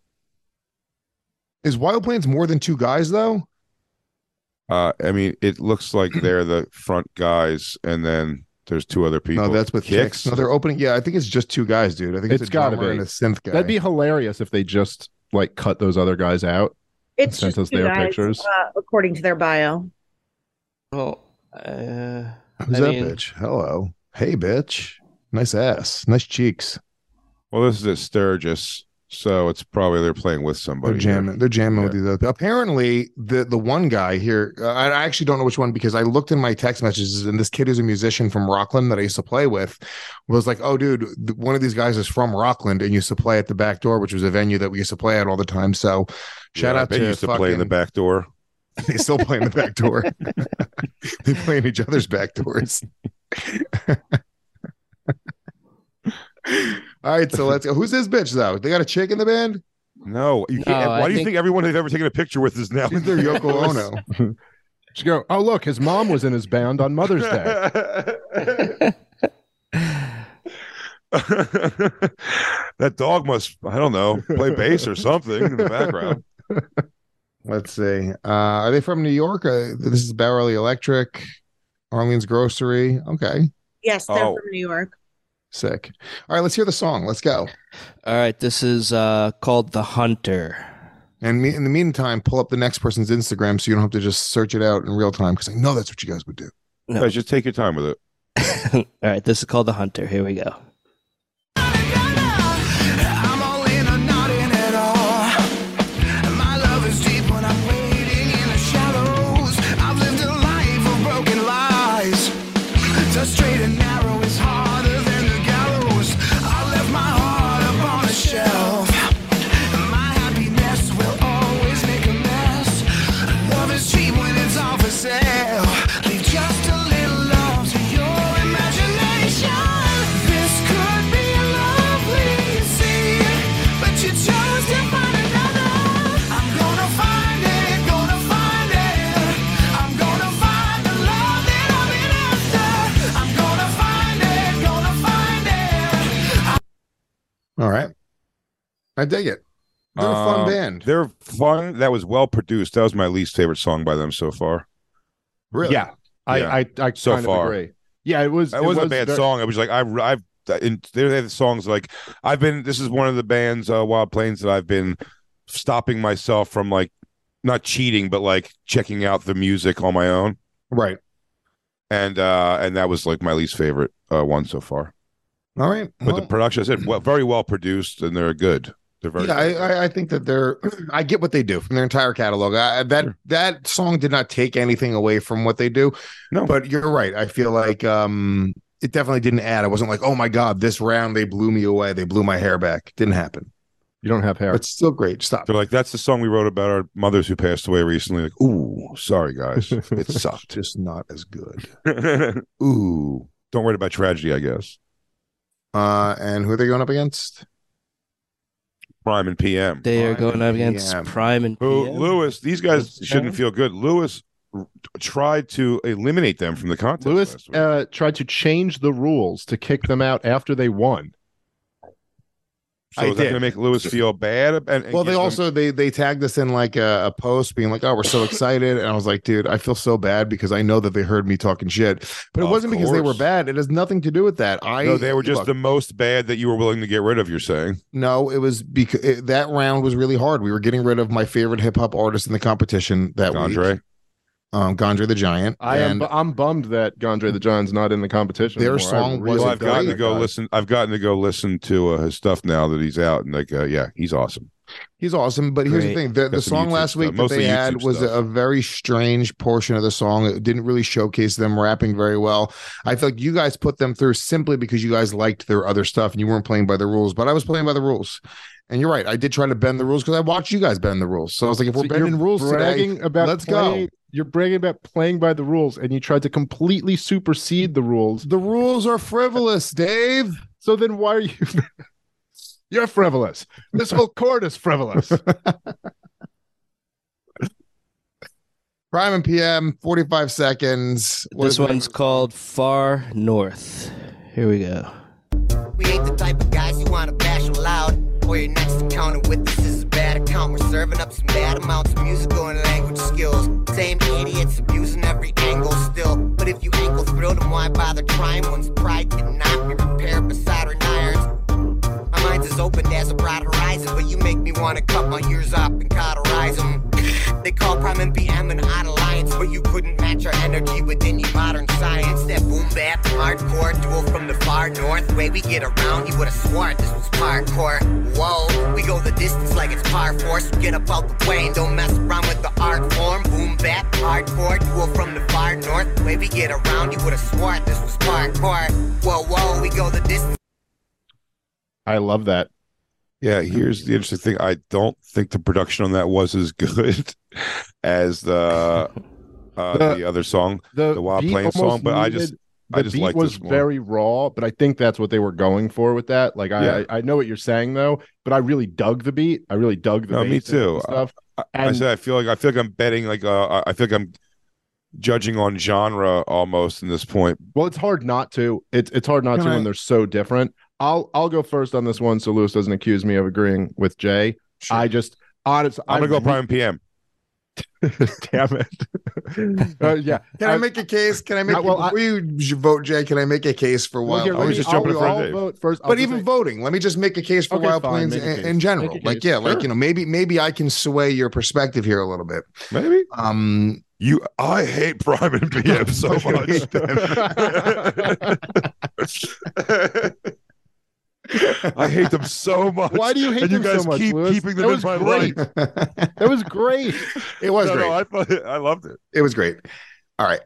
Is Wild Plains more than two guys though? Uh, I mean, it looks like they're the front guys, and then there's two other people. No, that's with Kicks. No, they're opening. Yeah, I think it's just two guys, dude. I think it's, It's a gotta drummer be. and a synth guy. that'd be hilarious if they just like cut those other guys out. It's Sent just us two their guys, pictures. uh, according to their bio. Well, uh, Who's I that mean- bitch? Hello. Hey, bitch. Nice ass. Nice cheeks. Well, this is at Sturgis, so it's probably they're playing with somebody. They're jamming. here. They're jamming Yeah. with these other. Apparently, the the one guy here, uh, I I actually don't know which one because I looked in my text messages, and this kid is a musician from Rockland that I used to play with. Was like, oh, dude, th- one of these guys is from Rockland and used to play at the Back Door, which was a venue that we used to play at all the time. So, shout Yeah, I out bet to you used to play in the fucking- back door. They still play in the back door. They play in each other's back doors. All right, so let's go. Who's this bitch though? They got a chick in the band? No, you No, can't. I why do you think- think everyone they've ever taken a picture with is now? She's their Yoko Ono. Just go. Oh, look, his mom was in his band on Mother's Day. That dog must, I don't know, play bass or something in the background. Let's see. Uh, are they from New York? Uh, this is Bowerly Electric. Arlene's Grocery. Okay. Yes, they're Oh. from New York. Sick. All right, let's hear the song. Let's go. All right, this is uh, called The Hunter. And me, in the meantime, pull up the next person's Instagram so you don't have to just search it out in real time because I know that's what you guys would do. No. Guys, just take your time with it. All right, this is called The Hunter. Here we go. I'm all in or not in at all. My love is deep when I'm waiting in the shallows. I've lived a life of broken lies. The straight and narrow is harder than the gallows. I left my heart up on a shelf. My happiness will always make a mess. Love is cheap when it's all for sale. Leave just a little love to your imagination. This could be lovely, you see, but you chose to find another. I'm gonna find it, gonna find it. I'm gonna find the love that I've been after. I'm gonna find it, gonna find it. All right. I dig it. They're a fun Um, band. They're fun. That was well produced. That was my least favorite song by them so far. Really? Yeah, I, Yeah. I, I So kind of far. agree. Yeah, it was. It wasn't was a bad very- song. It was like I, I've. In, they have songs like I've been. This is one of the bands, uh, Wild Plains, that I've been stopping myself from like not cheating, but like checking out the music on my own. Right. And uh, and that was like my least favorite uh, one so far. All right. But Well, the production, I said, well, very well produced, and they're good. They're very. yeah, I, I, I think that they're. I get what they do from their entire catalog. I, that Sure. that song did not take anything away from what they do. No. But you're right. I feel like um, it definitely didn't add. I wasn't like, oh my god, this round they blew me away. They blew my hair back. Didn't happen. You don't have hair. But still great. Stop. They're like, that's the song we wrote about our mothers who passed away recently. Like, ooh, sorry guys, it sucked. Just not as good. Ooh, don't worry about tragedy, I guess. Uh, and who are they going up against? Prime and P M. They are Prime going and up against P M. Prime and Who P M. Lewis? These guys What's shouldn't that? feel good. Lewis r- tried to eliminate them from the contest. Lewis last week. uh, tried to change the rules to kick them out after they won. so I is that did. going to make Lewis feel bad? And, and Well, they give them- also they they tagged us in like a, a post being like, "Oh, we're so excited," and I was like, "Dude, I feel so bad because I know that they heard me talking shit, but it Of wasn't because they were course. bad. It has nothing to do with that. I no, they were just look, the most bad that you were willing to get rid of. You're saying no. It was because it, that round was really hard. We were getting rid of my favorite hip hop artist in the competition that Andre. week, um, Gondre the Giant. I am. and I'm bummed that Gondre the Giant's not in the competition. Their anymore. I song really wasn't Well, I've great. gotten to dug go that guy. listen. I've gotten to go listen to uh, his stuff now that he's out, and like, uh, yeah, he's awesome. He's awesome, but here's the Great. thing: the, the Got some song YouTube last stuff, week that mostly they had YouTube was a, stuff. a very strange portion of the song. It didn't really showcase them rapping very well. I feel like you guys put them through simply because you guys liked their other stuff and you weren't playing by the rules. But I was playing by the rules, and you're right. I did try to bend the rules because I watched you guys bend the rules. So I was like, if we're So bending you're rules bragging today, about let's playing, go. You're bragging about playing by the rules, and you tried to completely supersede the rules. The rules are frivolous, Dave. So then, why are you? You're frivolous. This whole court is frivolous. Prime and P M, forty-five seconds. What This is the name one's of the called Far North. Here we go. We ain't the type of guys you wanna bash loud. Or your next encounter with us is a bad account. We're serving up some bad amounts of musical and language skills. Same idiots abusing every angle still. But if you ankle thrilled, then why bother trying? One's pride cannot be repaired by soldering irons. My mind's as open as a broad horizon, but you make me wanna cut my ears off and cauterize them. They call Prime and P M an odd alliance, but you couldn't match our energy with any modern science. That boom bap hardcore duel from the far north. Way we get around, you would've sworn this was hardcore. Whoa, we go the distance like it's par four, so get up out the way and don't mess around with the art form. Boom bap hardcore duel from the far north. Way we get around, you would've sworn this was hardcore. Whoa, whoa, we go the distance. I love that. Yeah, here's the interesting thing. I don't think the production on that was as good as the uh, The- the, other song, The, the Wild beat Plains almost song. But I needed- just, the I just beat like was this more. very raw, but I think that's what they were going for with that. Like I, Yeah. I, I know what you're saying though, but I really dug the beat. I really dug the No, me bass and too. stuff. I, I And- said I feel like I feel like I'm betting like uh, I feel like I'm judging on genre almost in this point. Well, it's hard not to. It's it's hard not Can to I- when they're so different. I'll I'll go first on this one, so Lewis doesn't accuse me of agreeing with Jay. I just honest. I'm gonna I go re- Prime P M. Damn it. uh, yeah. Can I, I make a case? Can I make? I, well, before I, you vote, Jay? Can I make a case for well, Wild? Here, I was just jumping in front of vote first. But even say, voting, let me just make a case for okay, Wild fine, Plains in, in general. Like, case. yeah, Sure. like you know, maybe maybe I can sway your perspective here a little bit. Maybe. Um, you, I hate Prime and P M so much. I hate them so much. Why do you hate and them you guys so much? keep Lewis? keeping them in my great. life. That was great. It was no, great. No, I thought it, I loved it. It was great. All right.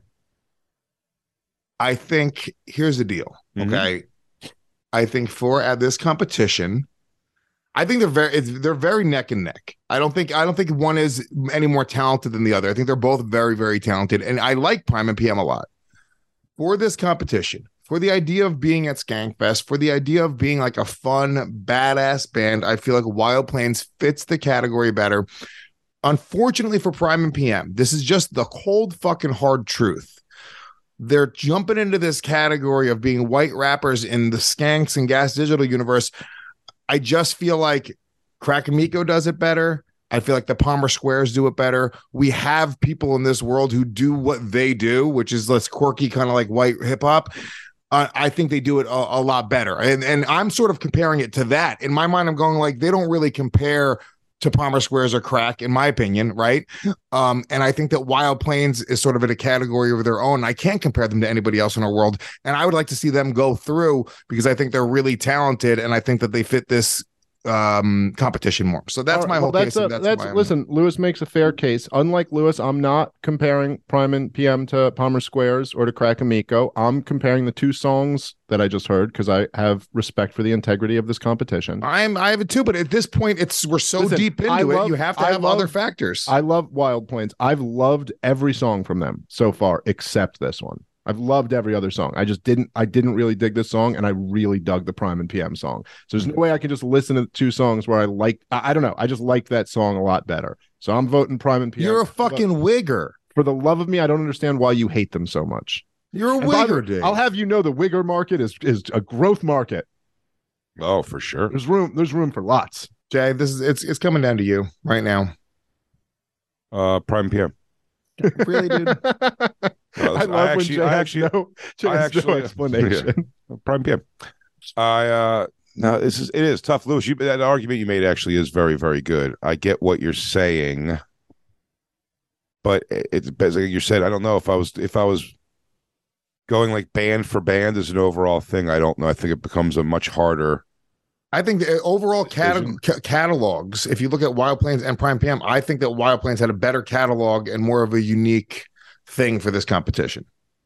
I think here's the deal. Mm-hmm. Okay. I think for at this competition, I think they're very it's, they're very neck and neck. I don't think I don't think one is any more talented than the other. I think they're both very, very talented. And I like Prime and P M a lot. For this competition, for the idea of being at Skankfest, for the idea of being like a fun, badass band, I feel like Wild Plains fits the category better. Unfortunately for Prime and P M, this is just the cold fucking hard truth. They're jumping into this category of being white rappers in the Skanks and Gas Digital universe. I just feel like Crack Amico does it better. I feel like the Palmer Squares do it better. We have people in this world who do what they do, which is less quirky, kind of like white hip hop. Uh, I think they do it a, a lot better. And, and I'm sort of comparing it to that. In my mind, I'm going like, they don't really compare to Palmer Squares or Crack, in my opinion, right? Um, and I think that Wild Plains is sort of in a category of their own. I can't compare them to anybody else in our world. And I would like to see them go through because I think they're really talented and I think that they fit this um competition more. So that's right, my well, whole that's case. A, that's that's listen, Lewis makes a fair case. Unlike Lewis, I'm not comparing Prime and P M to Palmer Squares or to Crack Amico. I'm comparing the two songs that I just heard because I have respect for the integrity of this competition. I'm I have it too, but at this point, it's we're so Listen, deep into I it, love, you have to I have love, other factors. I love Wild Plains. I've loved every song from them so far, except this one. I've loved every other song. I just didn't I didn't really dig this song, and I really dug the Prime and P M song. So there's no way I can just listen to the two songs where I like I, I don't know. I just like that song a lot better. So I'm voting Prime and P M. You're a fucking but wigger. For the love of me, I don't understand why you hate them so much. You're a And by the wigger, way, dude. I'll have you know the wigger market is is a growth market. Oh, for sure. There's room, there's room for lots. Jay, this is it's it's coming down to you right now. Uh Prime P M. Really, dude? I love I when actually, Jay I has actually, no, Jay I has actually, no explanation. Yeah. Prime P M. I uh no, this is it is tough, Lewis. You that argument you made actually is very, very good. I get what you're saying, but it's it, like you said. I don't know if I was if I was going like band for band as an overall thing. I don't know. I think it becomes a much harder. I think the overall cata- ca- catalogs, if you look at Wild Plains and Prime P M, I think that Wild Plains had a better catalog and more of a unique thing for this competition.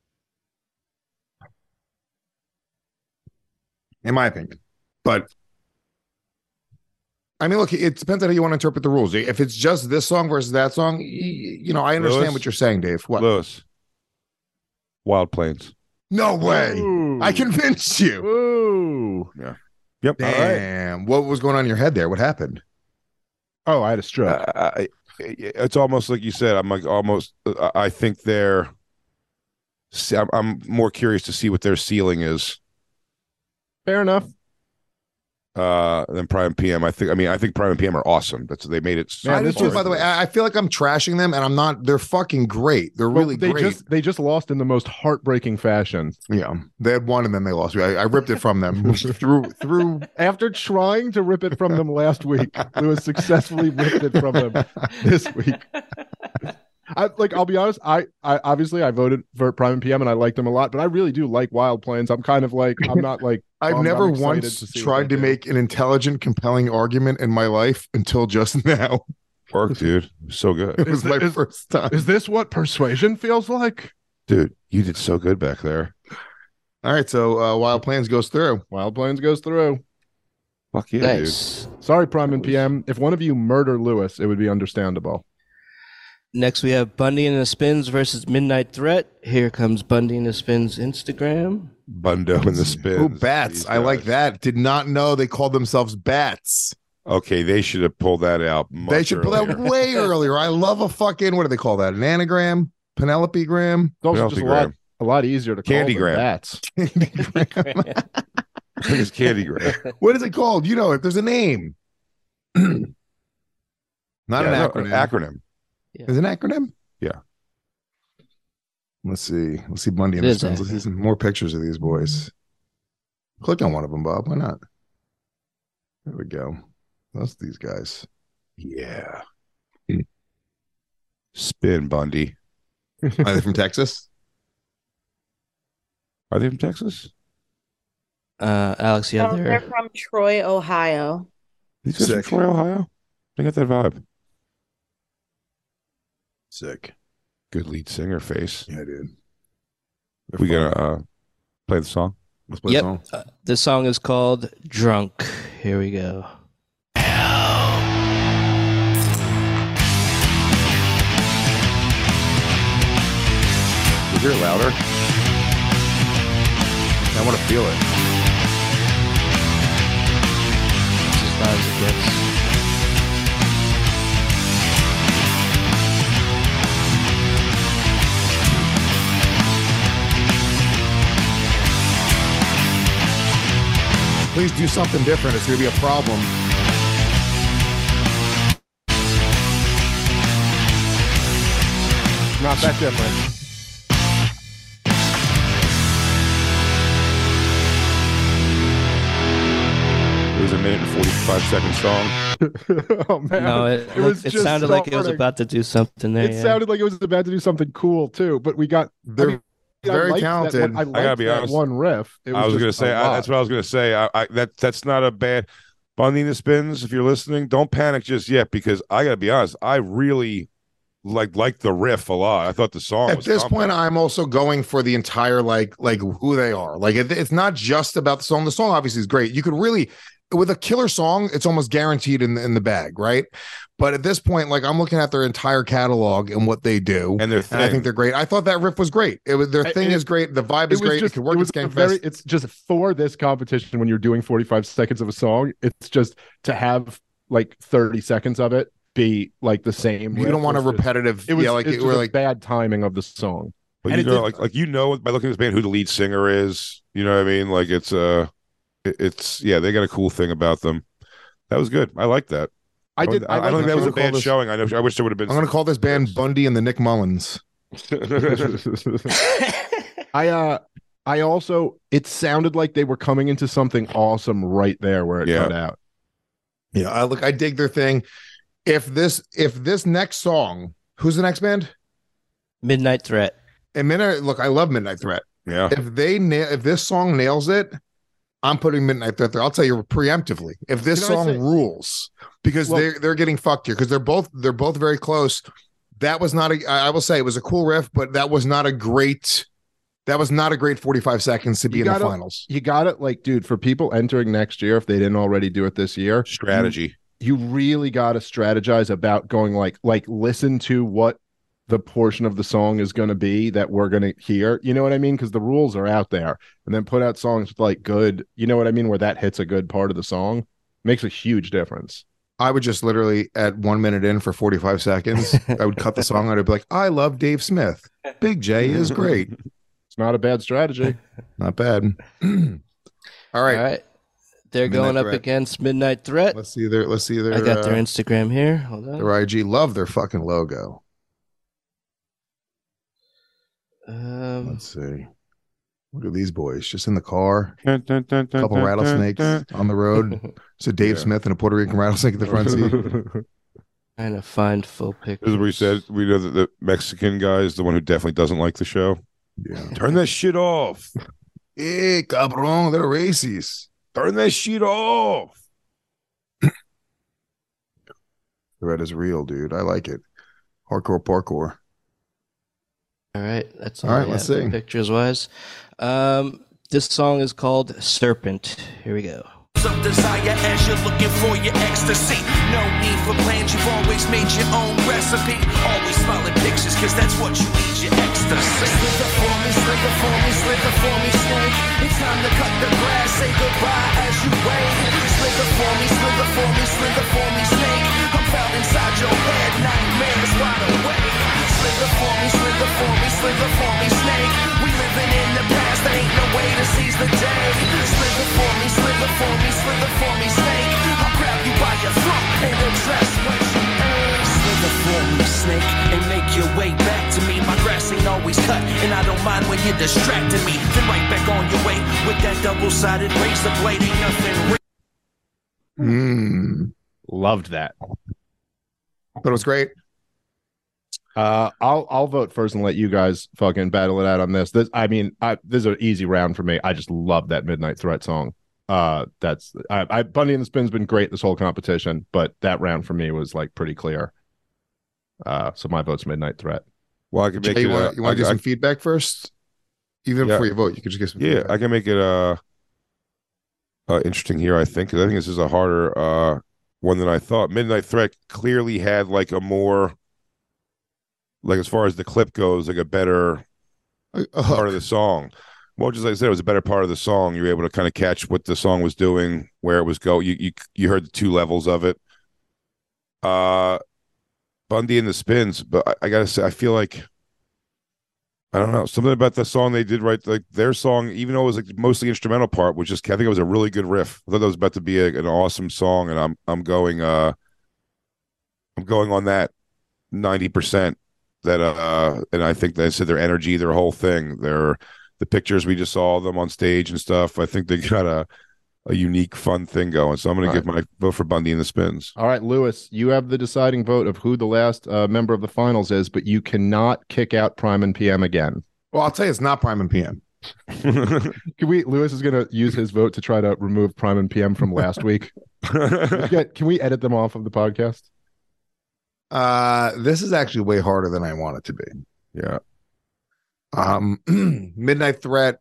In my opinion. But I mean, look, it depends on how you want to interpret the rules. If it's just this song versus that song, you, you know, I understand Lewis? what you're saying, Dave. What? Lewis. Wild Plains. No way. Ooh. I convinced you. Ooh. Yeah. Yep. Damn. What was going on in your head there? What happened? Oh, I had a stroke. Uh, I, it's almost like you said. I'm like almost. Uh, I think they're. I'm, I'm more curious to see what their ceiling is. Fair enough. Uh, than Prime P M. I think. I mean, I think Prime and P M are awesome. That's they made it. So I do too. By the way, I, I feel like I'm trashing them, and I'm not. They're fucking great. They're Well, really they great. just they just lost in the most heartbreaking fashion. Yeah, they had one and then they lost. I, I ripped it from them through through. After trying to rip it from them last week, Lewis successfully ripped it from them this week. I like. I'll be honest. I, I obviously I voted for Prime and P M, and I liked them a lot. But I really do like Wild Plains. I'm kind of like I'm not like. I've bummed. never I'm excited once to see what tried they to do. make an intelligent, compelling argument in my life until just now. Work, dude. So good, It was Is my thi- is- first time. Is this what persuasion feels like? dude. You did so good back there. All right, so uh, Wild Plains goes through. Wild Plains goes through. Fuck yeah, Nice. Sorry, Prime and P M. If one of you murder Lewis, it would be understandable. Next, we have Bundy and the Spins versus Midnight Threat. Here comes Bundy and the Spins Instagram. dude. Bundo and the Spins. Ooh, Bats. These I like guys. that. Did not know they called themselves Bats. Okay, they should have pulled that out. They much should pull that earlier. way earlier. I love a fucking, what do they call that? An anagram? Penelope gram? It's also just a lot, Penelope a lot easier to call Candy than gram. bats. I think it's Candy Gram. What is it called? You know it. There's a name. Not Yeah, an no, acronym. acronym. Yeah. Is it an acronym? Yeah. Let's see. Let's see Bundy and It the is Spins. Let's see acronym. some more pictures of these boys. Click on one of them, Bob. Why not? There we go. That's these guys. Yeah. Spin Bundy. Are they from Texas? Are they from Texas? Uh, Alex, yeah, No, they're they're from Troy, Ohio. These guys from Sick. Troy, Ohio? They got that vibe. Sick. Good lead singer face. Yeah, dude. We gonna uh, play the song? Let's play Yep. the song. Uh, the song is called Drunk. Here we go. You hear it louder? I want to feel it. It's as loud as it gets. Please do something different. It's going to be a problem. Not that different. It was a minute and forty-five second song. Oh man, No, it, it was it just sounded like it was starting. about to do something there. It yeah. sounded like it was about to do something cool too, but we got. They're I mean, very I liked talented. That one, I, I gotta liked be that honest. one riff. It I was just gonna a say I, lot. that's what I was gonna say. I, I that that's not a bad Bundy and the Spins. If you're listening, don't panic just yet because I gotta be honest. I really like liked the riff a lot. I thought the song At was this thumping. point, I'm also going for the entire like like who they are. Like it, it's not just about the song. The song obviously is great. You could really with a killer song, it's almost guaranteed in in the bag, right? But at this point, like I'm looking at their entire catalog and what they do, and their and I thing. think they're great. I thought that riff was great. It was their I- thing it- is great. The vibe It is was great. just, it could work it at was a Skankfest. very, it's just for this competition when you're doing forty-five seconds of a song, it's just to have like thirty seconds of it be like the same. You riff don't want a was just- repetitive. It was, yeah, like it's it, just we're a like bad timing of the song. But And you it know, did- like like you know by looking at this band who the lead singer is. You know what I mean? Like it's uh it- it's yeah, they got a cool thing about them. That was good. I like that. I did. I, I don't like think that was a the- bad showing. I know. I wish there would have been. I'm going to call this band Bundy and the Nick Mullins. I uh I also it sounded like they were coming into something awesome right there where it Yeah. cut out. Yeah, I look. I dig their thing. If this if this next song, who's the next band? Midnight Threat. And Midnight. Look, I love Midnight Threat. Yeah. If they nail, if this song nails it, I'm putting Midnight Threat there. I'll tell you preemptively. If this Can I song say- rules, because Well- they're they're getting fucked here because they're both they're both very close. That was not a. I I will say it was a cool riff, but that was not a great. That was not a great forty-five seconds to be You in gotta- the finals. You got it, like, dude, for people entering next year, if they didn't already do it this year, Strategy. you really got to strategize about going like like listen to what the portion of the song is going to be that we're going to hear. You know what I mean? Because the rules are out there, and then put out songs with like good. You know what I mean? Where that hits a good part of the song makes a huge difference. I would just literally at one minute in for forty-five seconds, I would cut the song out. I'd be like, I love Dave Smith. Big J is great. It's not a bad strategy. Not bad. All right. All right. They're Midnight going up Threat. against Midnight Threat. Let's see their let's see their I got their uh, Instagram here. Hold on. their I G. Love their fucking logo. Um, Let's see. Look at these boys just in the car. Dun, dun, dun, dun, Couple dun, rattlesnakes dun, on the road. So Dave Yeah. Smith and a Puerto Rican rattlesnake at the front seat. trying to find full This is pictures. what we said. We know that the Mexican guy is the one who definitely doesn't like the show. Yeah. Turn that shit off. Hey, cabrón, they're racist. Turn that shit off. The red is real, dude. I like it. Hardcore parkour. All right, that's all, All I right, let's have see. pictures wise. Um, this song is called Serpent. Here we go. Some desire as you're looking for your ecstasy. No need for plans, you've always made your own recipe. Always smiling pictures, cause that's what you need, your ecstasy. Slither for me, slither for me, slither for me, snake. It's time to cut the grass, say goodbye as you wait. Slither for me, slither for me, slither for me, snake. I'm found inside your head, nightmares wide awake. Slither for me, slither for me, slither for me, snake. We living in the past, there ain't no way to seize the day. Slither for me, slither for me, slither for me, snake. I'll grab you by your throat and address what you aim. Slither for me, snake. snake, and make your way back to me. My grass ain't always cut, and I don't mind when you're distracting me. Then right back on your way with that double-sided razor blade. Ain't nothing. Mm. Loved that. But it was great. Uh, I'll I'll vote first and let you guys fucking battle it out on this. This I mean, I, this is an easy round for me. I just love that Midnight Threat song. Uh, that's I, I Bundy and the Spin's been great this whole competition, but that round for me was like pretty clear. Uh, so my vote's Midnight Threat. Well, I can make Jay, it. you want uh, to I- give I- some feedback first? Even Yeah. before you vote, you could just give some Yeah, feedback. I can make it uh, uh interesting here. I think 'cause I think this is a harder uh one than I thought. Midnight Threat clearly had like a more, like as far as the clip goes, like a better A- a part hook. of the song. Well, just like I said, it was a better part of the song. You were able to kind of catch what the song was doing, where it was going. You you you heard the two levels of it. Uh, Bundy and the Spins, but I, I gotta say, I feel like I don't know something about the song they did right. Like their song, even though it was like mostly instrumental part, which is I think it was a really good riff. I thought that was about to be a, an awesome song, and I'm I'm going uh I'm going on that ninety percent. That uh, and I think they said their energy, their whole thing, their the pictures we just saw of them on stage and stuff. I think they got a a unique, fun thing going. So I'm going to give my vote for Bundy and the Spins. All right, Lewis, you have the deciding vote of who the last uh, member of the finals is, but you cannot kick out Prime and P M again. Well, I'll tell you, it's not Prime and P M. Can we? Lewis is going to use his vote to try to remove Prime and P M from last week. Can we, get, can we edit them off of the podcast? Uh, this is actually way harder than I want it to be. Yeah. Um, Midnight Threat.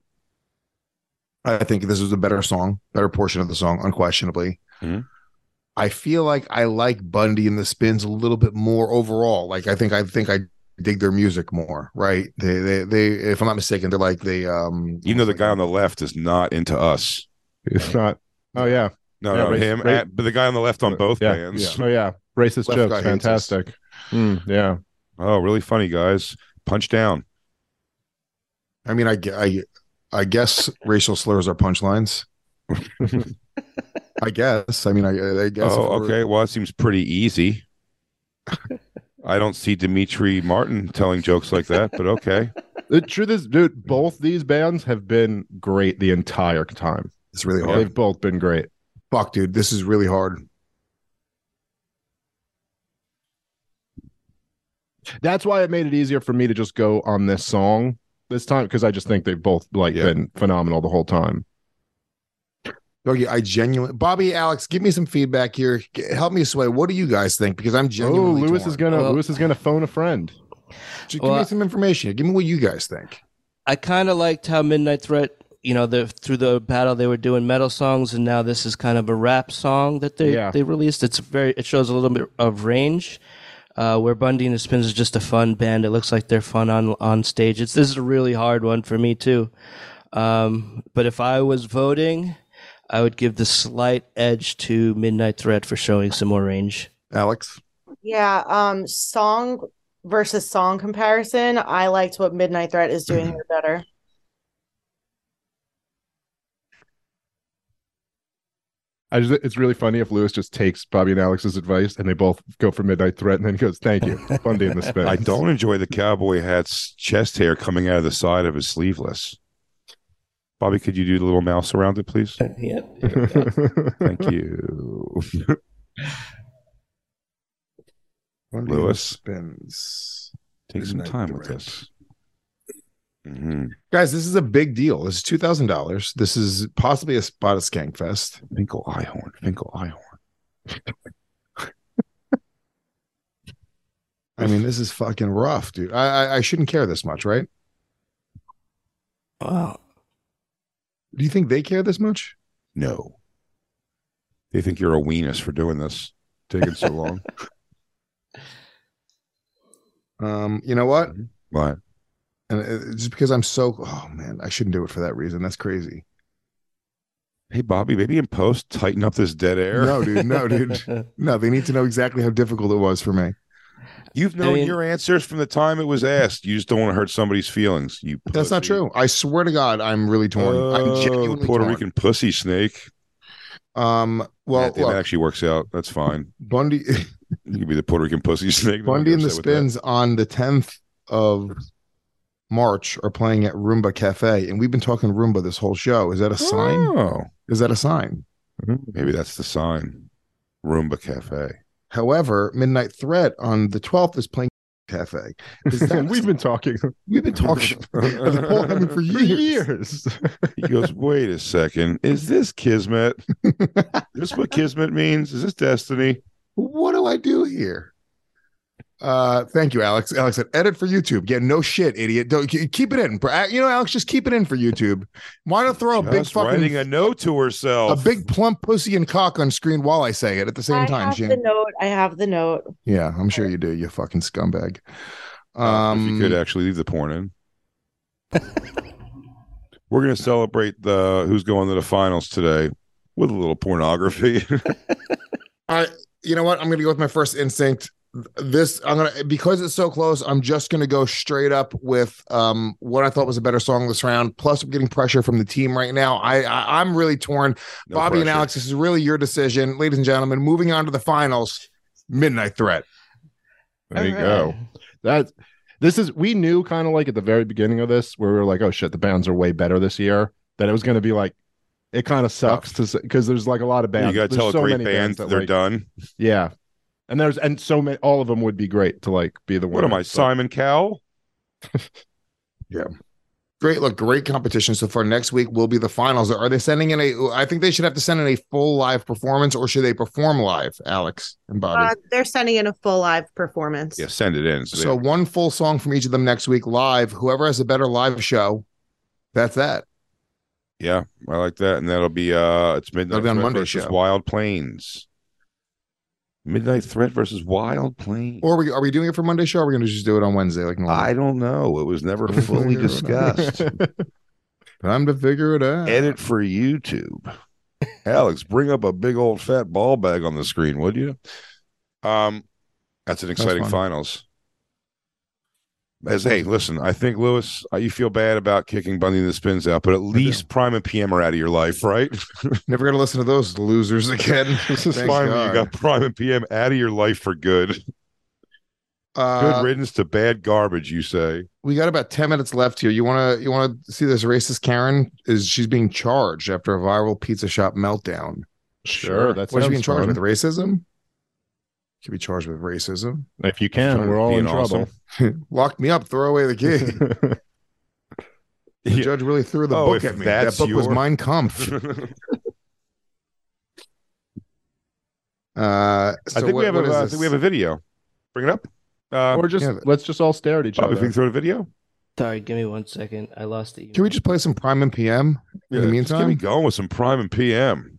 I think this was a better song, better portion of the song, unquestionably. Mhm. I feel like I like Bundy and the Spins a little bit more overall. Like I think I think I dig their music more. Right? They they they. If I'm not mistaken, they're like they um. Even though the guy on the left is not into us. It's not. Oh yeah. No, Yeah, no, race- him, race- and- but the guy on the left on both yeah, bands. Oh yeah. Racist Left jokes, guy hates us. fantastic. Mm, yeah. Oh, really funny, guys. Punch down. I mean, I gue- I I guess racial slurs are punchlines. I guess. I mean, I, I guess. Oh, if we're- okay. Well, it seems pretty easy. I don't see Dimitri Martin telling jokes like that, but okay. The truth is, dude, both these bands have been great the entire time. It's really hard. They've both been great. Fuck, dude, this is really hard. That's why it made it easier for me to just go on this song this time, because I just think they've both like Yeah. been phenomenal the whole time. Okay, I genuinely, Bobby, Alex, give me some feedback here. G- Help me sway. What do you guys think? Because I'm Oh, genuinely. Lewis torn. is gonna Well- Lewis is gonna phone a friend. Just give Well, me some information. Give me what you guys think. I kind of liked how Midnight Threat, you know, the, through the battle they were doing metal songs, and now this is kind of a rap song that they Yeah. they released. It's very, it shows a little bit of range. Uh, where Bundy and the Spins is just a fun band. It looks like they're fun on on stage. It's this is a really hard one for me too. Um, but if I was voting, I would give the slight edge to Midnight Threat for showing some more range. Alex? Yeah, um, song versus song comparison, I liked what Midnight Threat is doing here better. I just, it's really funny if Lewis just takes Bobby and Alex's advice and they both go for Midnight Threat and then he goes, "Thank you, Bundy and the Spins." I don't enjoy the cowboy hat's chest hair coming out of the side of his sleeveless. Bobby, could you do the little mouse around it, please? Yep. Thank you. Lewis. Spins. Take some Midnight time with Threat. this. Mhm. Guys, this is a big deal. This is two thousand dollars. This is possibly a spot at Skankfest. Finkel Eyehorn. Finkel Eyehorn. I mean, this is fucking rough, dude. I, I I shouldn't care this much, right? Wow. Do you think they care this much? No. They think you're a weenus for doing this, taking so long. Um, you know what? What? And uh, just because I'm so, oh man, I shouldn't do it for that reason. That's crazy. Hey, Bobby, maybe in post, tighten up this dead air. No, dude, no, dude, no. They need to know exactly how difficult it was for me. You've known I mean- your answers from the time it was asked. You just don't want to hurt somebody's feelings. You That's not pussy. true. I swear to God, I'm really torn. I'm Oh, genuinely Puerto torn. Rican pussy snake. Um, well, That, that look, actually works out. That's fine. Bundy, You could be the Puerto Rican pussy snake. Bundy and the Spins on the tenth of March are playing at Roomba Cafe, and we've been talking Roomba this whole show. Is that a sign? Oh, is that a sign? Maybe that's the sign. Roomba Cafe. However, Midnight Threat on the twelfth is playing Cafe. Is that we've been talking. We've been talking for years. years. He goes, wait a second. Is this Kismet? Is this what Kismet means? Is this destiny? What do I do here? Uh, thank you, Alex. Alex said, edit for YouTube. Yeah, no shit, idiot. Don't keep it in. You know, Alex, just keep it in for YouTube. Why not throw a just big fucking writing a note to herself, a big plump pussy and cock on screen while I say it at the same I time? have Jen. the note. I have the note. Yeah, I'm sure you do. You fucking scumbag. Um, Um, if you could actually leave the porn in. We're gonna celebrate the who's going to the finals today with a little pornography. I, you know what? I'm gonna go with my first instinct. This I'm gonna because it's so close. I'm just gonna go straight up with um what I thought was a better song this round. Plus, I'm getting pressure from the team right now. I, I I'm really torn. No Bobby and pressure. Alex, this is really your decision, ladies and gentlemen. Moving on to the finals. Midnight Threat. There you go. That this is we knew kind of like at the very beginning of this where we were like, oh shit, the bands are way better this year. That it was going to be like, it kind of sucks to because there's like a lot of bands. You got to there's tell a so great many band bands that, they're like- done. Yeah, and there's and so many. All of them would be great to like be the one. What am I, Simon Cowell? Yeah. Great. Look, great competition so far. Next week will be the finals. Are they sending in a? I think they should have to send in a full live performance, or should they perform live? Alex and Bobby. Uh, they're sending in a full live performance. Yeah, send it in. So, So they- one full song from each of them next week live. Whoever has a better live show, that's that. yeah, I like that, and that'll be uh, it's Midnight That'll be on Threat Monday's versus show. Wild Plains. Midnight Threat versus Wild Plains. Or are we, are we doing it for Monday show? Or are we going to just do it on Wednesday like normal? I don't know. It was never fully Figure it out. discussed. Time to figure it out. Edit for YouTube. Alex, bring up a big old fat ball bag on the screen, would you? Um, that's an exciting fun. finals. As hey, listen, I think Lewis, uh, you feel bad about kicking Bundy and the Spins out, but at least Prime and P M are out of your life, right? Never going to listen to those losers again. This is Thank finally you God. got Prime and P M out of your life for good. Uh, Good riddance to bad garbage, you say. We got about ten minutes left here. You want to you want to see this racist Karen? Is she's being charged after a viral pizza shop meltdown? Sure, that's What's she being charged with? Racism? Should be charged with racism. If you can, we're all in trouble. Lock me up. Throw away the key. The Yeah. judge really threw the Oh, book if at me. That that's book was your- Mein Kampf. uh, so I think what- we have what a is uh, I this? think we have a video. Bring it up. Uh, or just yeah. let's just all stare at each Bobby, other. if we can throw the video. Sorry, give me one second. I lost the. Can we just play some Prime and P M in the just get me meantime? going with some Prime and P M.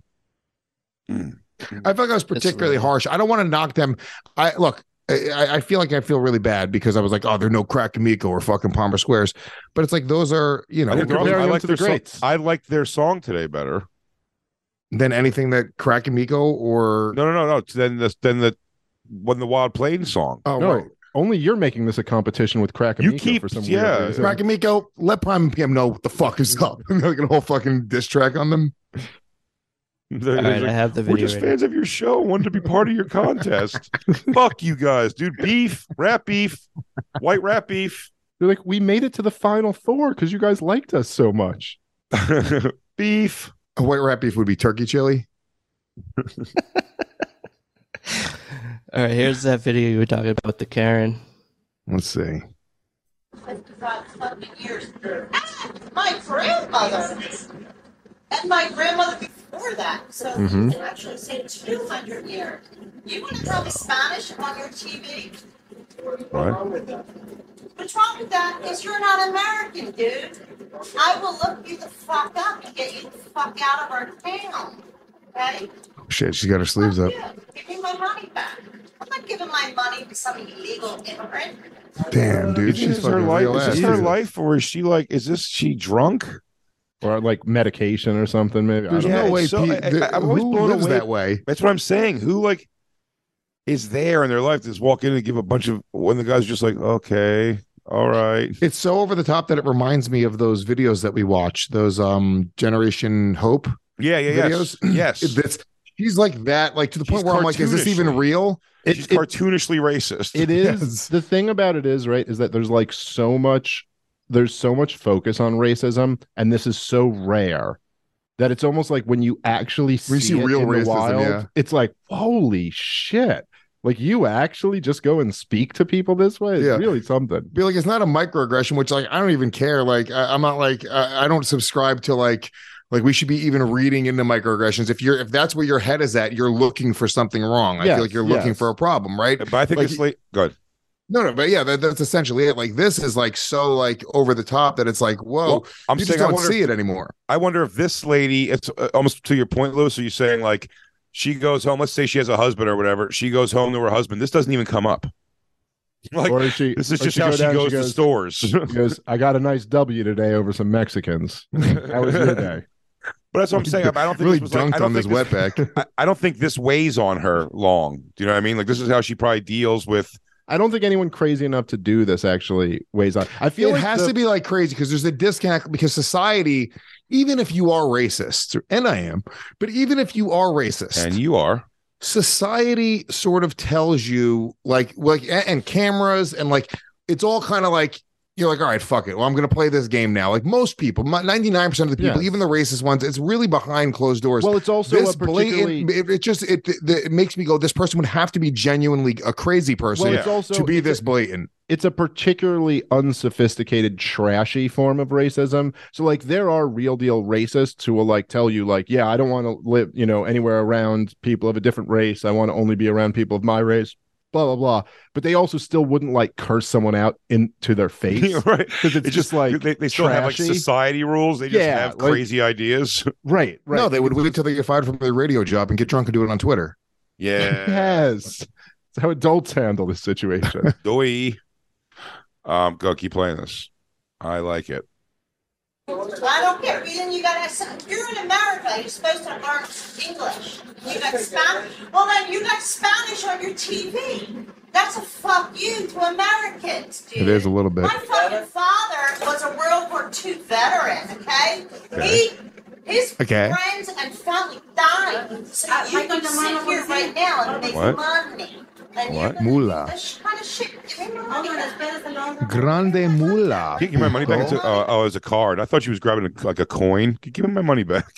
I feel like I was particularly harsh. I don't want to knock them. I look. I, I feel like I feel really bad because I was like, oh, they're no Crack Amico or fucking Palmer Squares, but it's like those are you know I, think they're also- comparing I them like to their the song. greats. I liked their song today better. than anything that Crack Amico or No, no, no, no. Then the then the when the Wild Plains song. oh No, right. only you're making this a competition with Crack You Amico keep- for some yeah. weird reason. Crack Amico, let Prime and P M know what the fuck is up. Like a whole fucking diss track on them. They're- All they're right, like, I have the We're video. just ready. fans of your show. Wanted to be part of your contest. Fuck you guys, dude. Beef, rat beef, white rat beef, They're like, we made it to the final four because you guys liked us so much. beef. A white rat beef would be turkey chili. All right, here's that video you were talking about, the Karen. Let's see. My grandmother and my grandmother before that. So Mhm. you can actually say two hundred years. You want to tell me Spanish on your T V? What? What's wrong with that? Is you're not American, dude. I will look you the fuck up and get you the fuck out of our town. Okay? Oh, shit, she's got her sleeves up. Yeah, give me my money back. I'm not giving my money to some illegal immigrant. Damn, dude, Is she's this her fucking life? real Is ass. this her Jesus. life, or is she like? Is this she drunk? Or like medication or something, maybe. I There's don't no know. way. so- Pete, I- I- the- I'm always who blown lives away- that way? That's what I'm saying. Who like is there in their life to just walk in and give a bunch of when the guy's just like, okay, all right. It's so over the top that it reminds me of those videos that we watch. Those um Generation Hope Yeah, yeah, videos. yes. Yes. That's She's like that, like to the point where I'm like, is this even real? It, She's it, cartoonishly racist. It is. Yes. The thing about it is, right, is that there's like so much, there's so much focus on racism, and this is so rare that it's almost like when you actually see, we see it real in racism, the wild, yeah. it's like, holy shit. Like, you actually just go and speak to people this way? It's yeah. really something. Be like, it's not a microaggression, which like I don't even care. Like I, I'm not like I, I don't subscribe to like like we should be even reading into microaggressions. If you're if that's where your head is at, you're looking for something wrong. I yes, feel like you're looking yes. for a problem, right? But I think like, it's late. Good. No, no, but yeah, that, that's essentially it. Like this is like so like over the top that it's like, whoa, well, I'm you saying just I don't wonder see if, it anymore. I wonder if this lady, it's uh, almost to your point, Lewis. Are you saying like she goes home? Let's say she has a husband or whatever. She goes home to her husband. This doesn't even come up. Like or she, this is or just she how go she down, goes she to goes, stores. She goes, I got a nice W today over some Mexicans. How was your day? But that's what I'm saying. I don't think really this was like, dunked I don't on this think wetback. I, I don't think this weighs on her long. Do you know what I mean? Like this is how she probably deals with. I don't think anyone crazy enough to do this actually weighs on. I feel it like has the, to be like crazy because there's a disconnect because society, even if you are racist, and I am, but even if you are racist, and you are, society sort of tells you like like and cameras and like it's all kind of like you're like, all right, fuck it. Well, I'm going to play this game now. Like most people, ninety-nine percent of the people, yes. even the racist ones, it's really behind closed doors. Well, it's also this a particularly... blatant, it, it just it, it it makes me go, this person would have to be genuinely a crazy person well, it's also, to be it's this a, blatant. It's a particularly unsophisticated, trashy form of racism. So like there are real deal racists who will like tell you like, yeah, I don't want to live, you know, anywhere around people of a different race. I want to only be around people of my race. Blah blah blah, but they also still wouldn't like curse someone out into their face, right? Because it's, it's just, just like they, they still trashy. have like society rules. They just yeah, have like, crazy ideas, right? Right. No, they would wait until they get fired from their radio job and get drunk and do it on Twitter. Yeah, yes, that's how adults handle this situation. Doi, um, go keep playing this. I like it. I don't care. Then you got you're in America. You're supposed to learn English. You got Spanish. Well, then you got Spanish on your T V. That's a fuck you to Americans, dude. It is a little bit. My fucking father was a World War Two veteran. Okay, okay. he his okay. friends and family died. So you can sit here right now and make what? money. And what? Mula. This kind of shit. Grande mula. Can you give my money back? Into, uh, oh, as a card. I thought she was grabbing a, like a coin. Can you give me my money back?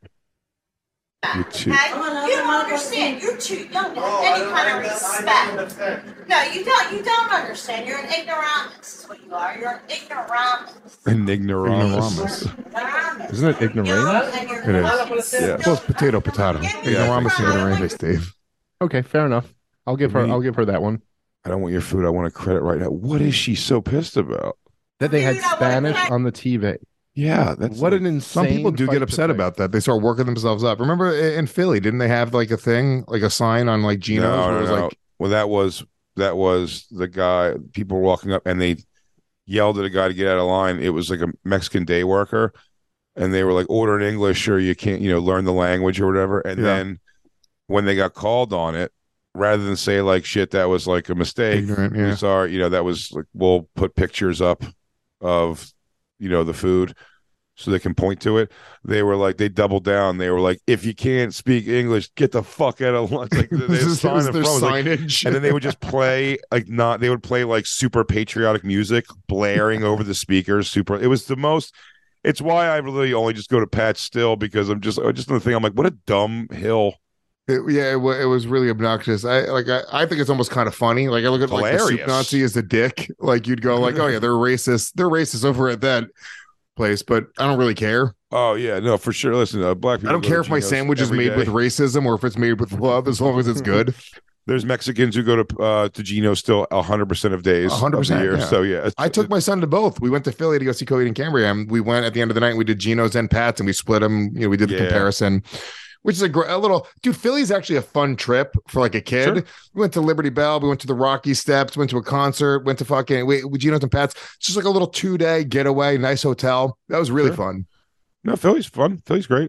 You're too. Okay? You don't understand. You're too young to have any kind of respect. No, you don't. You don't understand. You're an ignoramus. Is what you are. You're an ignoramus. An ignoramus. Ignoramus. Isn't it ignoramus? It is. Yeah. Well, it's potato, potato. Ignoramus and ignoramus, Dave. Okay, fair enough. I'll give her. Me- I'll give her that one. I don't want your food. I want a credit right now. What is she so pissed about? That they had Dude, I wanna Spanish crack- on the T V. Yeah, that's What like, an insane. Some people do fight get to upset pick. about that. They start working themselves up. Remember in Philly, didn't they have like a thing, like a sign on like Geno's? no, where no, it was no. like, Well, that was that was the guy. People were walking up and they yelled at a guy to get out of line. It was like a Mexican day worker, and they were like, "Order in English, or you can't, you know, learn the language or whatever." And Yeah. then when they got called on it, rather than say like, "Shit, that was like a mistake," Ignorant, yeah. we sorry, you know, that was like, we'll put pictures up of, you know, the food so they can point to it. They were like, they doubled down. They were like, if you can't speak English, get the fuck out of lunch. Like, they This had is- sign this in is their front, like- signage. and then they would just play like not. They would play like super patriotic music, blaring over the speakers. Super. It was the most. It's why I really only just go to Pat Still because I'm just just the thing. I'm like, what a dumb hill. It, yeah, it, wa- it was really obnoxious. I like. I, I think it's almost kind of funny. Like I look at like the soup Hilarious. Nazi as a dick. Like you'd go like, oh yeah, they're racist. They're racist over at that place, but I don't really care. Oh yeah, no, for sure. Listen, uh, black people. I don't go care to if my Geno's sandwich is every made day. with racism or if it's made with love, as long as it's good. There's Mexicans who go to uh, to Geno still one hundred percent of days, one hundred percent of the year. yeah. So yeah, it's- I took my son to both. We went to Philly to go see Coheed and Cambria, and we went at the end of the night. And we did Geno's and Pat's, and we split them. You know, we did the Yeah. comparison, which is a, gr- a little dude. Philly's actually a fun trip for like a kid. Sure. We went to Liberty Bell, we went to the Rocky Steps, went to a concert, went to fucking we, we Geno's and Pat's. It's just like a little two day getaway, nice hotel. That was really Sure. fun. no, Philly's fun. Philly's great.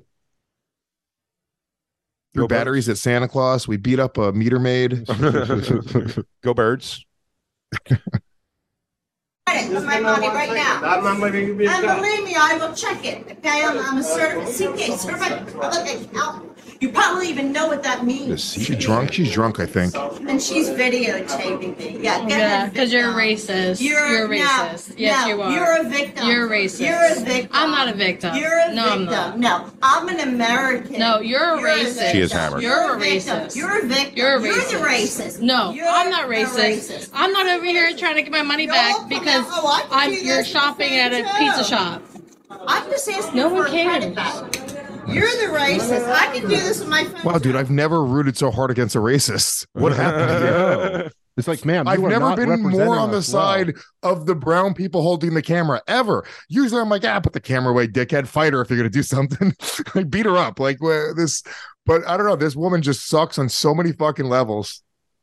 Threw Go batteries at Santa Claus. We beat up a meter maid. Go Birds. I credit for my money right now. And believe me, I will check it. Okay, I'm, I'm a certified C P A, certified public accountant. You probably even know what that means. She's drunk. She's drunk, I think. And she's videotaping me. Yeah, get Yeah, her because you're victim. racist. You're, You're no, racist. Yes, no, you are. You're a victim. You're racist. You're a victim. I'm not a victim. You're a No, I'm victim. not. No, I'm an American. No, you're a You're racist. She is hammered. You're a victim. racist. You're a victim. You're a You're racist. the racist. No, You're I'm not the racist. racist. I'm not over here trying to get my money back because oh, I can I'm do you're this shopping at a too. pizza shop. I'm just asking No for one a credit cares. back. You're the racist. I can do this with my phone. Wow, dude, I've never rooted so hard against a racist. What happened here? It's like, ma'am, you I've are never not been representing more on the us well. side of the brown people holding the camera ever. Usually I'm like, ah, put the camera away, dickhead. Fight her if you're going to do something. Like, beat her up. Like, where this, but I don't know. This woman just sucks on so many fucking levels.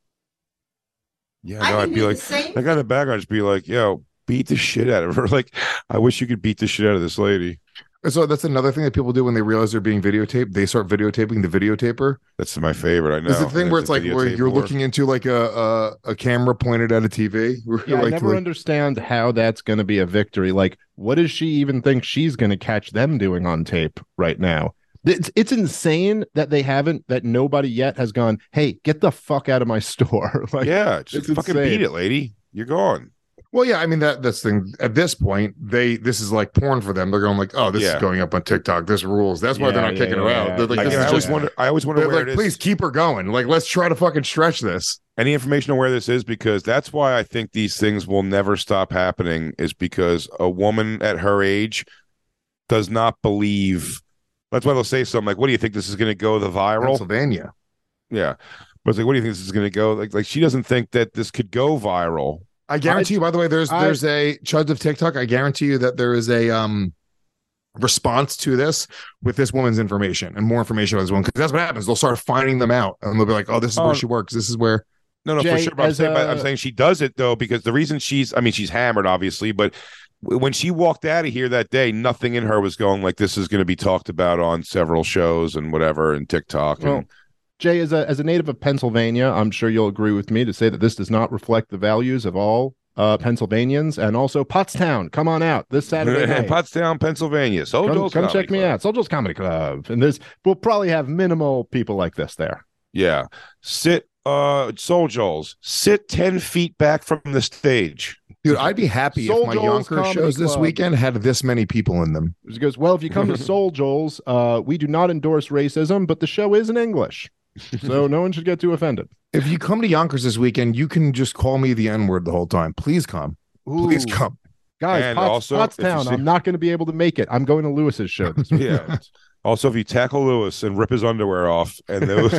Yeah, I no, can I'd do be the like, same that guy in the background, just be like, yo, beat the shit out of her. Like, I wish you could beat the shit out of this lady. So that's another thing that people do when they realize they're being videotaped. They start videotaping the videotaper. That's my favorite. I know. Is the thing where There's it's a like where videotape you're war. looking into like a a, a camera pointed at a T V? Where Yeah, you're I like, never like- understand how that's going to be a victory. Like, what does she even think she's going to catch them doing on tape right now? It's it's insane that they haven't, that nobody yet has gone, hey, get the fuck out of my store. Like, Yeah, just it's fucking insane. beat it, lady. You're gone. Well, yeah, I mean that that's the thing. At this point, they this is like porn for them. They're going like, oh, this Yeah. is going up on TikTok. This rules. That's why Yeah, they're not yeah, kicking her yeah, out. yeah. They're like, I, this I is always just, wonder. I always wonder they're where like, it is. please keep her going. Like, let's try to fucking stretch this. Any information on where this is, because that's why I think these things will never stop happening, is because a woman at her age does not believe. That's why they'll say something like, what do you think this is going to go the viral? Pennsylvania. Yeah. But it's like, what do you think this is going to go? Like, like she doesn't think that this could go viral. I guarantee you, by the way, there's I- there's a Chuds of TikTok. I guarantee you that there is a um response to this with this woman's information and more information on this one, because that's what happens. They'll start finding them out and they'll be like, oh, this is Oh. where she works. This is where No, no, Jay, for sure. But I'm as saying, but I'm a- saying she does it though, because the reason she's, I mean, she's hammered, obviously, but w- when she walked out of here that day, nothing in her was going like, this is going to be talked about on several shows and whatever and TikTok. And, Well, Jay, as a as a native of Pennsylvania, I'm sure you'll agree with me to say that this does not reflect the values of all uh, Pennsylvanians, and also Pottstown. Come on out this Saturday night. Pottstown, Pennsylvania. So Come, come check me out, Souljo's Comedy Club, and this we'll probably have minimal people like this there. Yeah. Sit, uh, Soul Joel's, sit ten feet back from the stage. dude, I'd be happy Soul if my Joel's Yonker Comedy shows this Club. weekend had this many people in them. He goes, well, if you come to Soul Joel's, uh, we do not endorse racism, but the show is in English, so no one should get too offended. If you come to Yonkers this weekend, you can just call me the N word the whole time. Please come. Please Ooh. come. Guys, And Potts, also, if you Pottstown, see- I'm not going to be able to make it. I'm going to Lewis's show this weekend. Yeah. Also, if you tackle Lewis and rip his underwear off, and those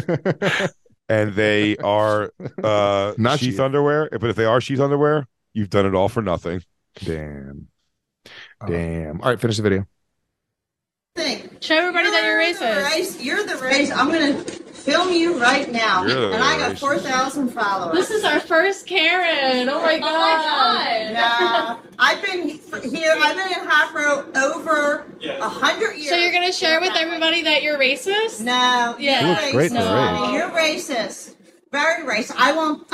and they are uh Not sheath sheath. underwear, but if they are sheath underwear, you've done it all for nothing. Damn. Damn. All right, finish the video. Thing. Show everybody that you're the racist. race- You're the race. I'm gonna film you right now, You're the and I got racist. four thousand followers. This is our first Karen. Oh my god. Nah, I've been here. I've been in Hafro over a hundred years. So you're gonna share with everybody that you're racist? No. Yeah. You're Looks racist. great for honey. age. You're racist. Very racist. I won't.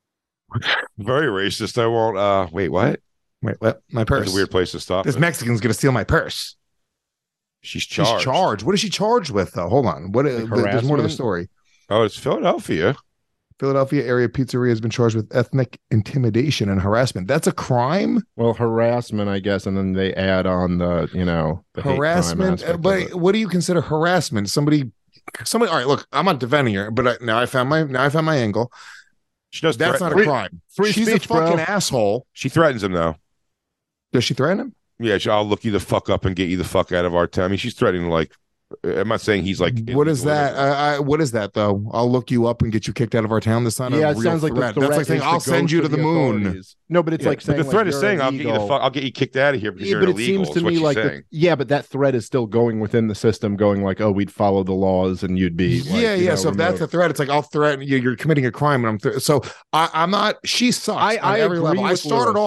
Very racist. I won't. Uh, wait, what? Wait, what? My purse. That's a weird place to stop. This it. Mexican's gonna steal my purse. She's She's charged. charged. What is she charged with, though? Hold on. What? Like there's more to the harassment? story. Oh, it's Philadelphia. Philadelphia area pizzeria has been charged with ethnic intimidation and harassment. That's a crime. Well, harassment, I guess, and then they add on the, you know, the hate crime Harassment. aspect uh, of But it. what do you consider harassment? Somebody, somebody. All right, look, I'm not defending her, but I, now I found my now I found my angle. She does. That's threat- not a crime. free She's speech, a fucking bro. asshole. She threatens him though. Does she threaten him? Yeah, she, I'll look you the fuck up and get you the fuck out of our town. I mean, she's threatening like. I'm not saying he's like. What is illegal. that? I, I, what is that though? I'll look you up and get you kicked out of our town. That's not Yeah, a it real sounds like the threat. threat That's like saying is I'll to go send you to the, moon. authorities. No, but it's Yeah, like but saying the threat like, is you're saying I'll get you the illegal. fuck. I'll get you kicked out of here because Yeah, you're but it illegal. seems to is what me she's like the, saying. yeah, but that threat is still going within the system, going like, oh, we'd follow the laws and you'd be like, yeah, you yeah. know, So if that's remote. a threat, it's like I'll threaten you. You're committing a crime, and I'm th- so I, I'm not. She sucks I- on I every agree level. I with started Lewis. off.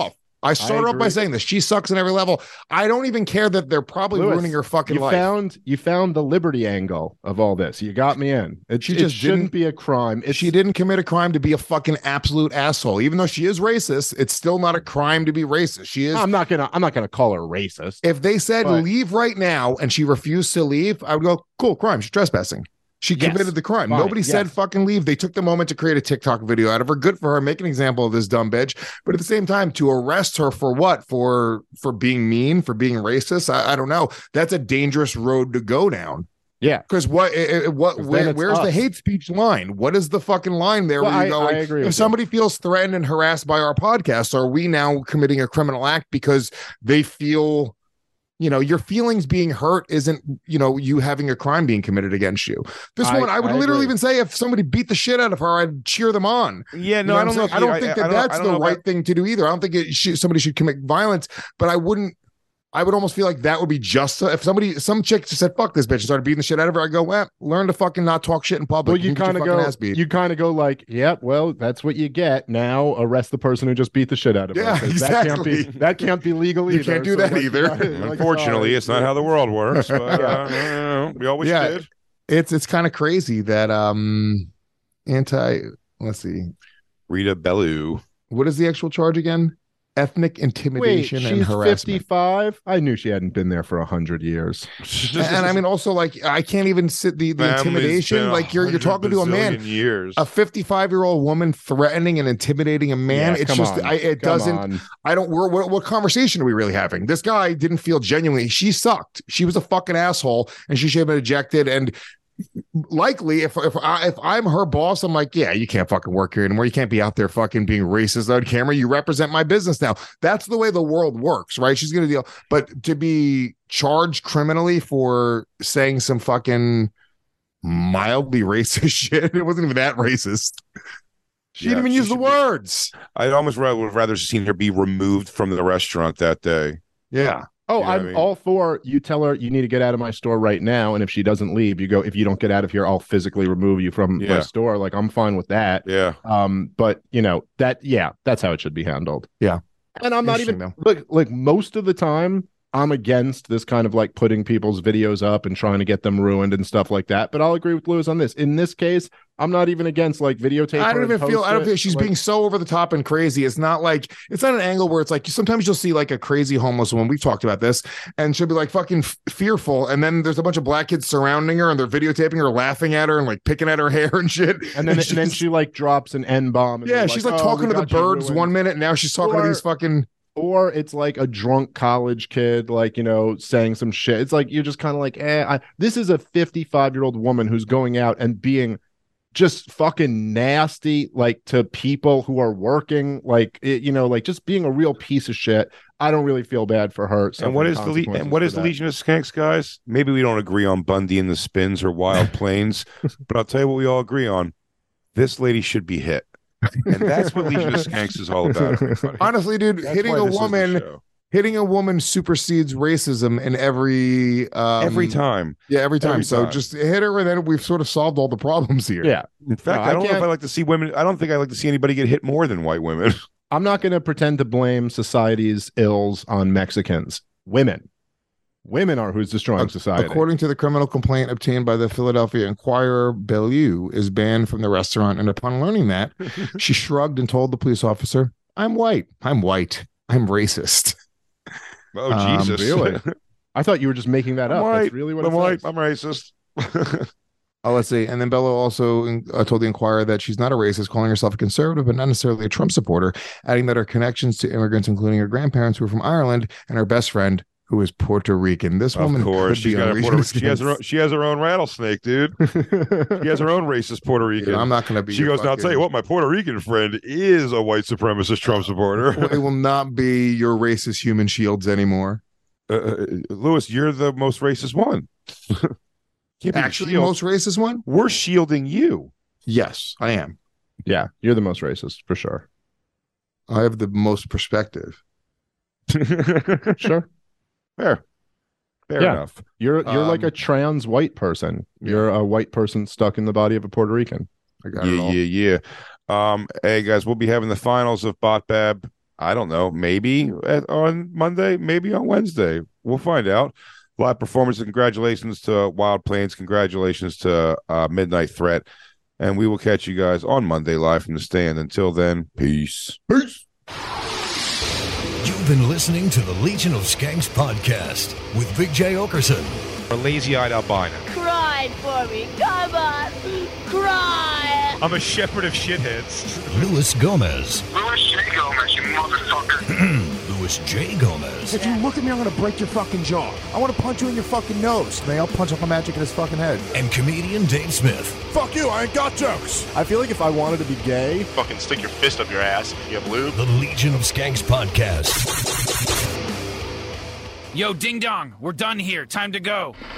I started I off by agree. saying this. She sucks in every level. I don't even care that they're probably Lewis, ruining her fucking you life. Found, you found the liberty angle of all this. You got me in. It, She it just shouldn't didn't- be a crime. It's, She didn't commit a crime to be a fucking absolute asshole. Even though she is racist, it's still not a crime to be racist. She is. I'm not gonna. I'm not gonna call her racist. If they said But- leave right now and she refused to leave, I would go, cool, crime. She's trespassing. She Yes. committed the crime. Fine, Nobody said yes. fucking leave. They took the moment to create a TikTok video out of her. Good for her. Make an example of this dumb bitch. But at the same time, to arrest her for what? For for being mean, for being racist? I, I don't know. That's a dangerous road to go down. Yeah. Because what eh, eh, what 'Cause then where, it's where's the us. hate speech line? What is the fucking line there Well, where you I- go, I like, agree if with you. somebody feels threatened and harassed by our podcast, are we now committing a criminal act because they feel, you know, your feelings being hurt isn't, you know, you having a crime being committed against you. This I- one, I would I literally agree. even say if somebody beat the shit out of her, I'd cheer them on. Yeah, You no, what I I'm don't know. saying? If I you- don't think that I don't- that's I don't the know right about- thing to do either. I don't think it should, somebody should commit violence, but I wouldn't. I would almost feel like that would be just if somebody, some chick just said "fuck this bitch" and started beating the shit out of her. I go, well, learn to fucking not talk shit in public. Well, you can get your kind of fucking go. ass beat. You kind of go like, "Yep, well, that's what you get." Now arrest the person who just beat the shit out of her. Yeah, 'Cause That can't exactly. be. That can't be legal You either. can't do So, that like, either. like, Unfortunately, sorry. it's not how the world works. But uh, Yeah. uh, we always Yeah. did. It's it's kind of crazy that um anti. Let's see, Rita Bellew. what is the actual charge again? Ethnic Wait, intimidation and she's harassment. fifty-five. I knew she hadn't been there for a hundred years. And, and I mean, also, like, I can't even sit the, the Family's intimidation. been Like, you're you're talking to a man, bazillion years. a fifty-five year old woman threatening and intimidating a man. Yeah, it's come just, on. I, it Come doesn't. on. I don't. We're, what, what conversation are we really having? This guy didn't feel genuinely. She sucked. She was a fucking asshole, and she should have been ejected. And likely, if if I if I'm her boss, I'm like, yeah, you can't fucking work here anymore. You can't be out there fucking being racist on camera. You represent my business now. That's the way the world works, right? She's gonna deal. But to be charged criminally for saying some fucking mildly racist shit, it wasn't even that racist. She Yeah, didn't even she use the should be- words. I'd almost rather, would rather seen her be removed from the restaurant that day. Yeah. Oh, You know what I'm I mean? all for you. Tell her you need to get out of my store right now, and if she doesn't leave, you go. If you don't get out of here, I'll physically remove you from my Yeah. store. Like I'm fine with that. Yeah. Um, but you know that, yeah, that's how it should be handled. Yeah. And I'm not even Interesting, look like most of the time I'm against this kind of like putting people's videos up and trying to get them ruined and stuff like that. But I'll agree with Lewis on this. In this case, I'm not even against like videotape. I her don't and even feel. post I don't it. feel she's Like, being so over the top and crazy. It's not like it's not an angle where it's like sometimes you'll see like a crazy homeless woman. We've talked about this, and she'll be like fucking f- fearful, and then there's a bunch of black kids surrounding her, and they're videotaping her, laughing at her, and like picking at her hair and shit. and then and then she's- she like drops an N bomb. yeah, she's like talking to the birds one minute, and now she's talking Or- to these fucking. Or it's like a drunk college kid, like, you know, saying some shit. It's like, you're just kind of like, eh, I, this is a fifty-five year old woman who's going out and being just fucking nasty, like to people who are working, like, it, you know, like just being a real piece of shit. I don't really feel bad for her. And what is the Le- and what is the Legion of Skanks, guys? Maybe we don't agree on Bundy and the Spins or Wild Plains, but I'll tell you what we all agree on. This lady should be hit. And that's what Legion of Skanks is all about. everybody. Honestly, dude, That's hitting why a this is the woman, show. hitting a woman supersedes racism in every um, Every time. Yeah, every time. Every so time. just hit her, and then we've sort of solved all the problems here. Yeah. In fact, No, I I don't know if can't- I like to see women. I don't think I like to see anybody get hit more than white women. I'm not going to pretend to blame society's ills on Mexicans. Women. Women are who's destroying society. According to the criminal complaint obtained by the Philadelphia Inquirer, Bellew is banned from the restaurant. And upon learning that, she shrugged and told the police officer, I'm white. I'm white. I'm racist. Oh, Um, Jesus. really? I thought you were just making that I'm up. white. That's really what I'm it white. says. I'm racist. Oh, let's see. And then Bello also uh, told the Inquirer that she's not a racist, calling herself a conservative, but not necessarily a Trump supporter, adding that her connections to immigrants, including her grandparents who are from Ireland, and her best friend, who is Puerto Rican. This woman, Of course, could she's be got on a Puerto, Legion of she has her own, Skanks. she has her own rattlesnake, dude. She has her own racist Puerto Rican. Dude, I'm not going to be. She your goes, "Now I'll tell you fucking- what, my Puerto Rican friend is a white supremacist Trump supporter." It will not be your racist human shields anymore. Uh, uh, Lewis, you're the most racist one. Can't be the Actually, the shield. most racist one? We're shielding you. Yes, I am. Yeah, you're the most racist for sure. I have the most perspective. Sure. Fair. Fair Yeah. enough. You're you're like Um, a trans white person. You're a white person stuck in the body of a Puerto Rican. I got it Yeah, all. yeah, yeah. Um, hey guys, we'll be having the finals of Bot Bab I don't know, maybe at, on Monday, maybe on Wednesday. We'll find out. Live performance. Congratulations to Wild Plains. Congratulations to uh, Midnight Threat. And we will catch you guys on Monday live from the stand. Until then, peace. Peace. You've been listening to the Legion of Skanks podcast with Big J Okerson. A lazy-eyed albino. Cry for me. Come on. Cry. I'm a shepherd of shitheads. Louis Gomez. Louis J. Gomez, you motherfucker. Louis J. Gomez. If you look at me, I'm going to break your fucking jaw. I want to punch you in your fucking nose. May I'll punch up a magic in his fucking head. And comedian Dave Smith. Fuck you, I ain't got jokes. I feel like if I wanted to be gay... Fucking stick your fist up your ass if you have lube. The Legion of Skanks podcast. Yo, ding dong, we're done here. Time to go.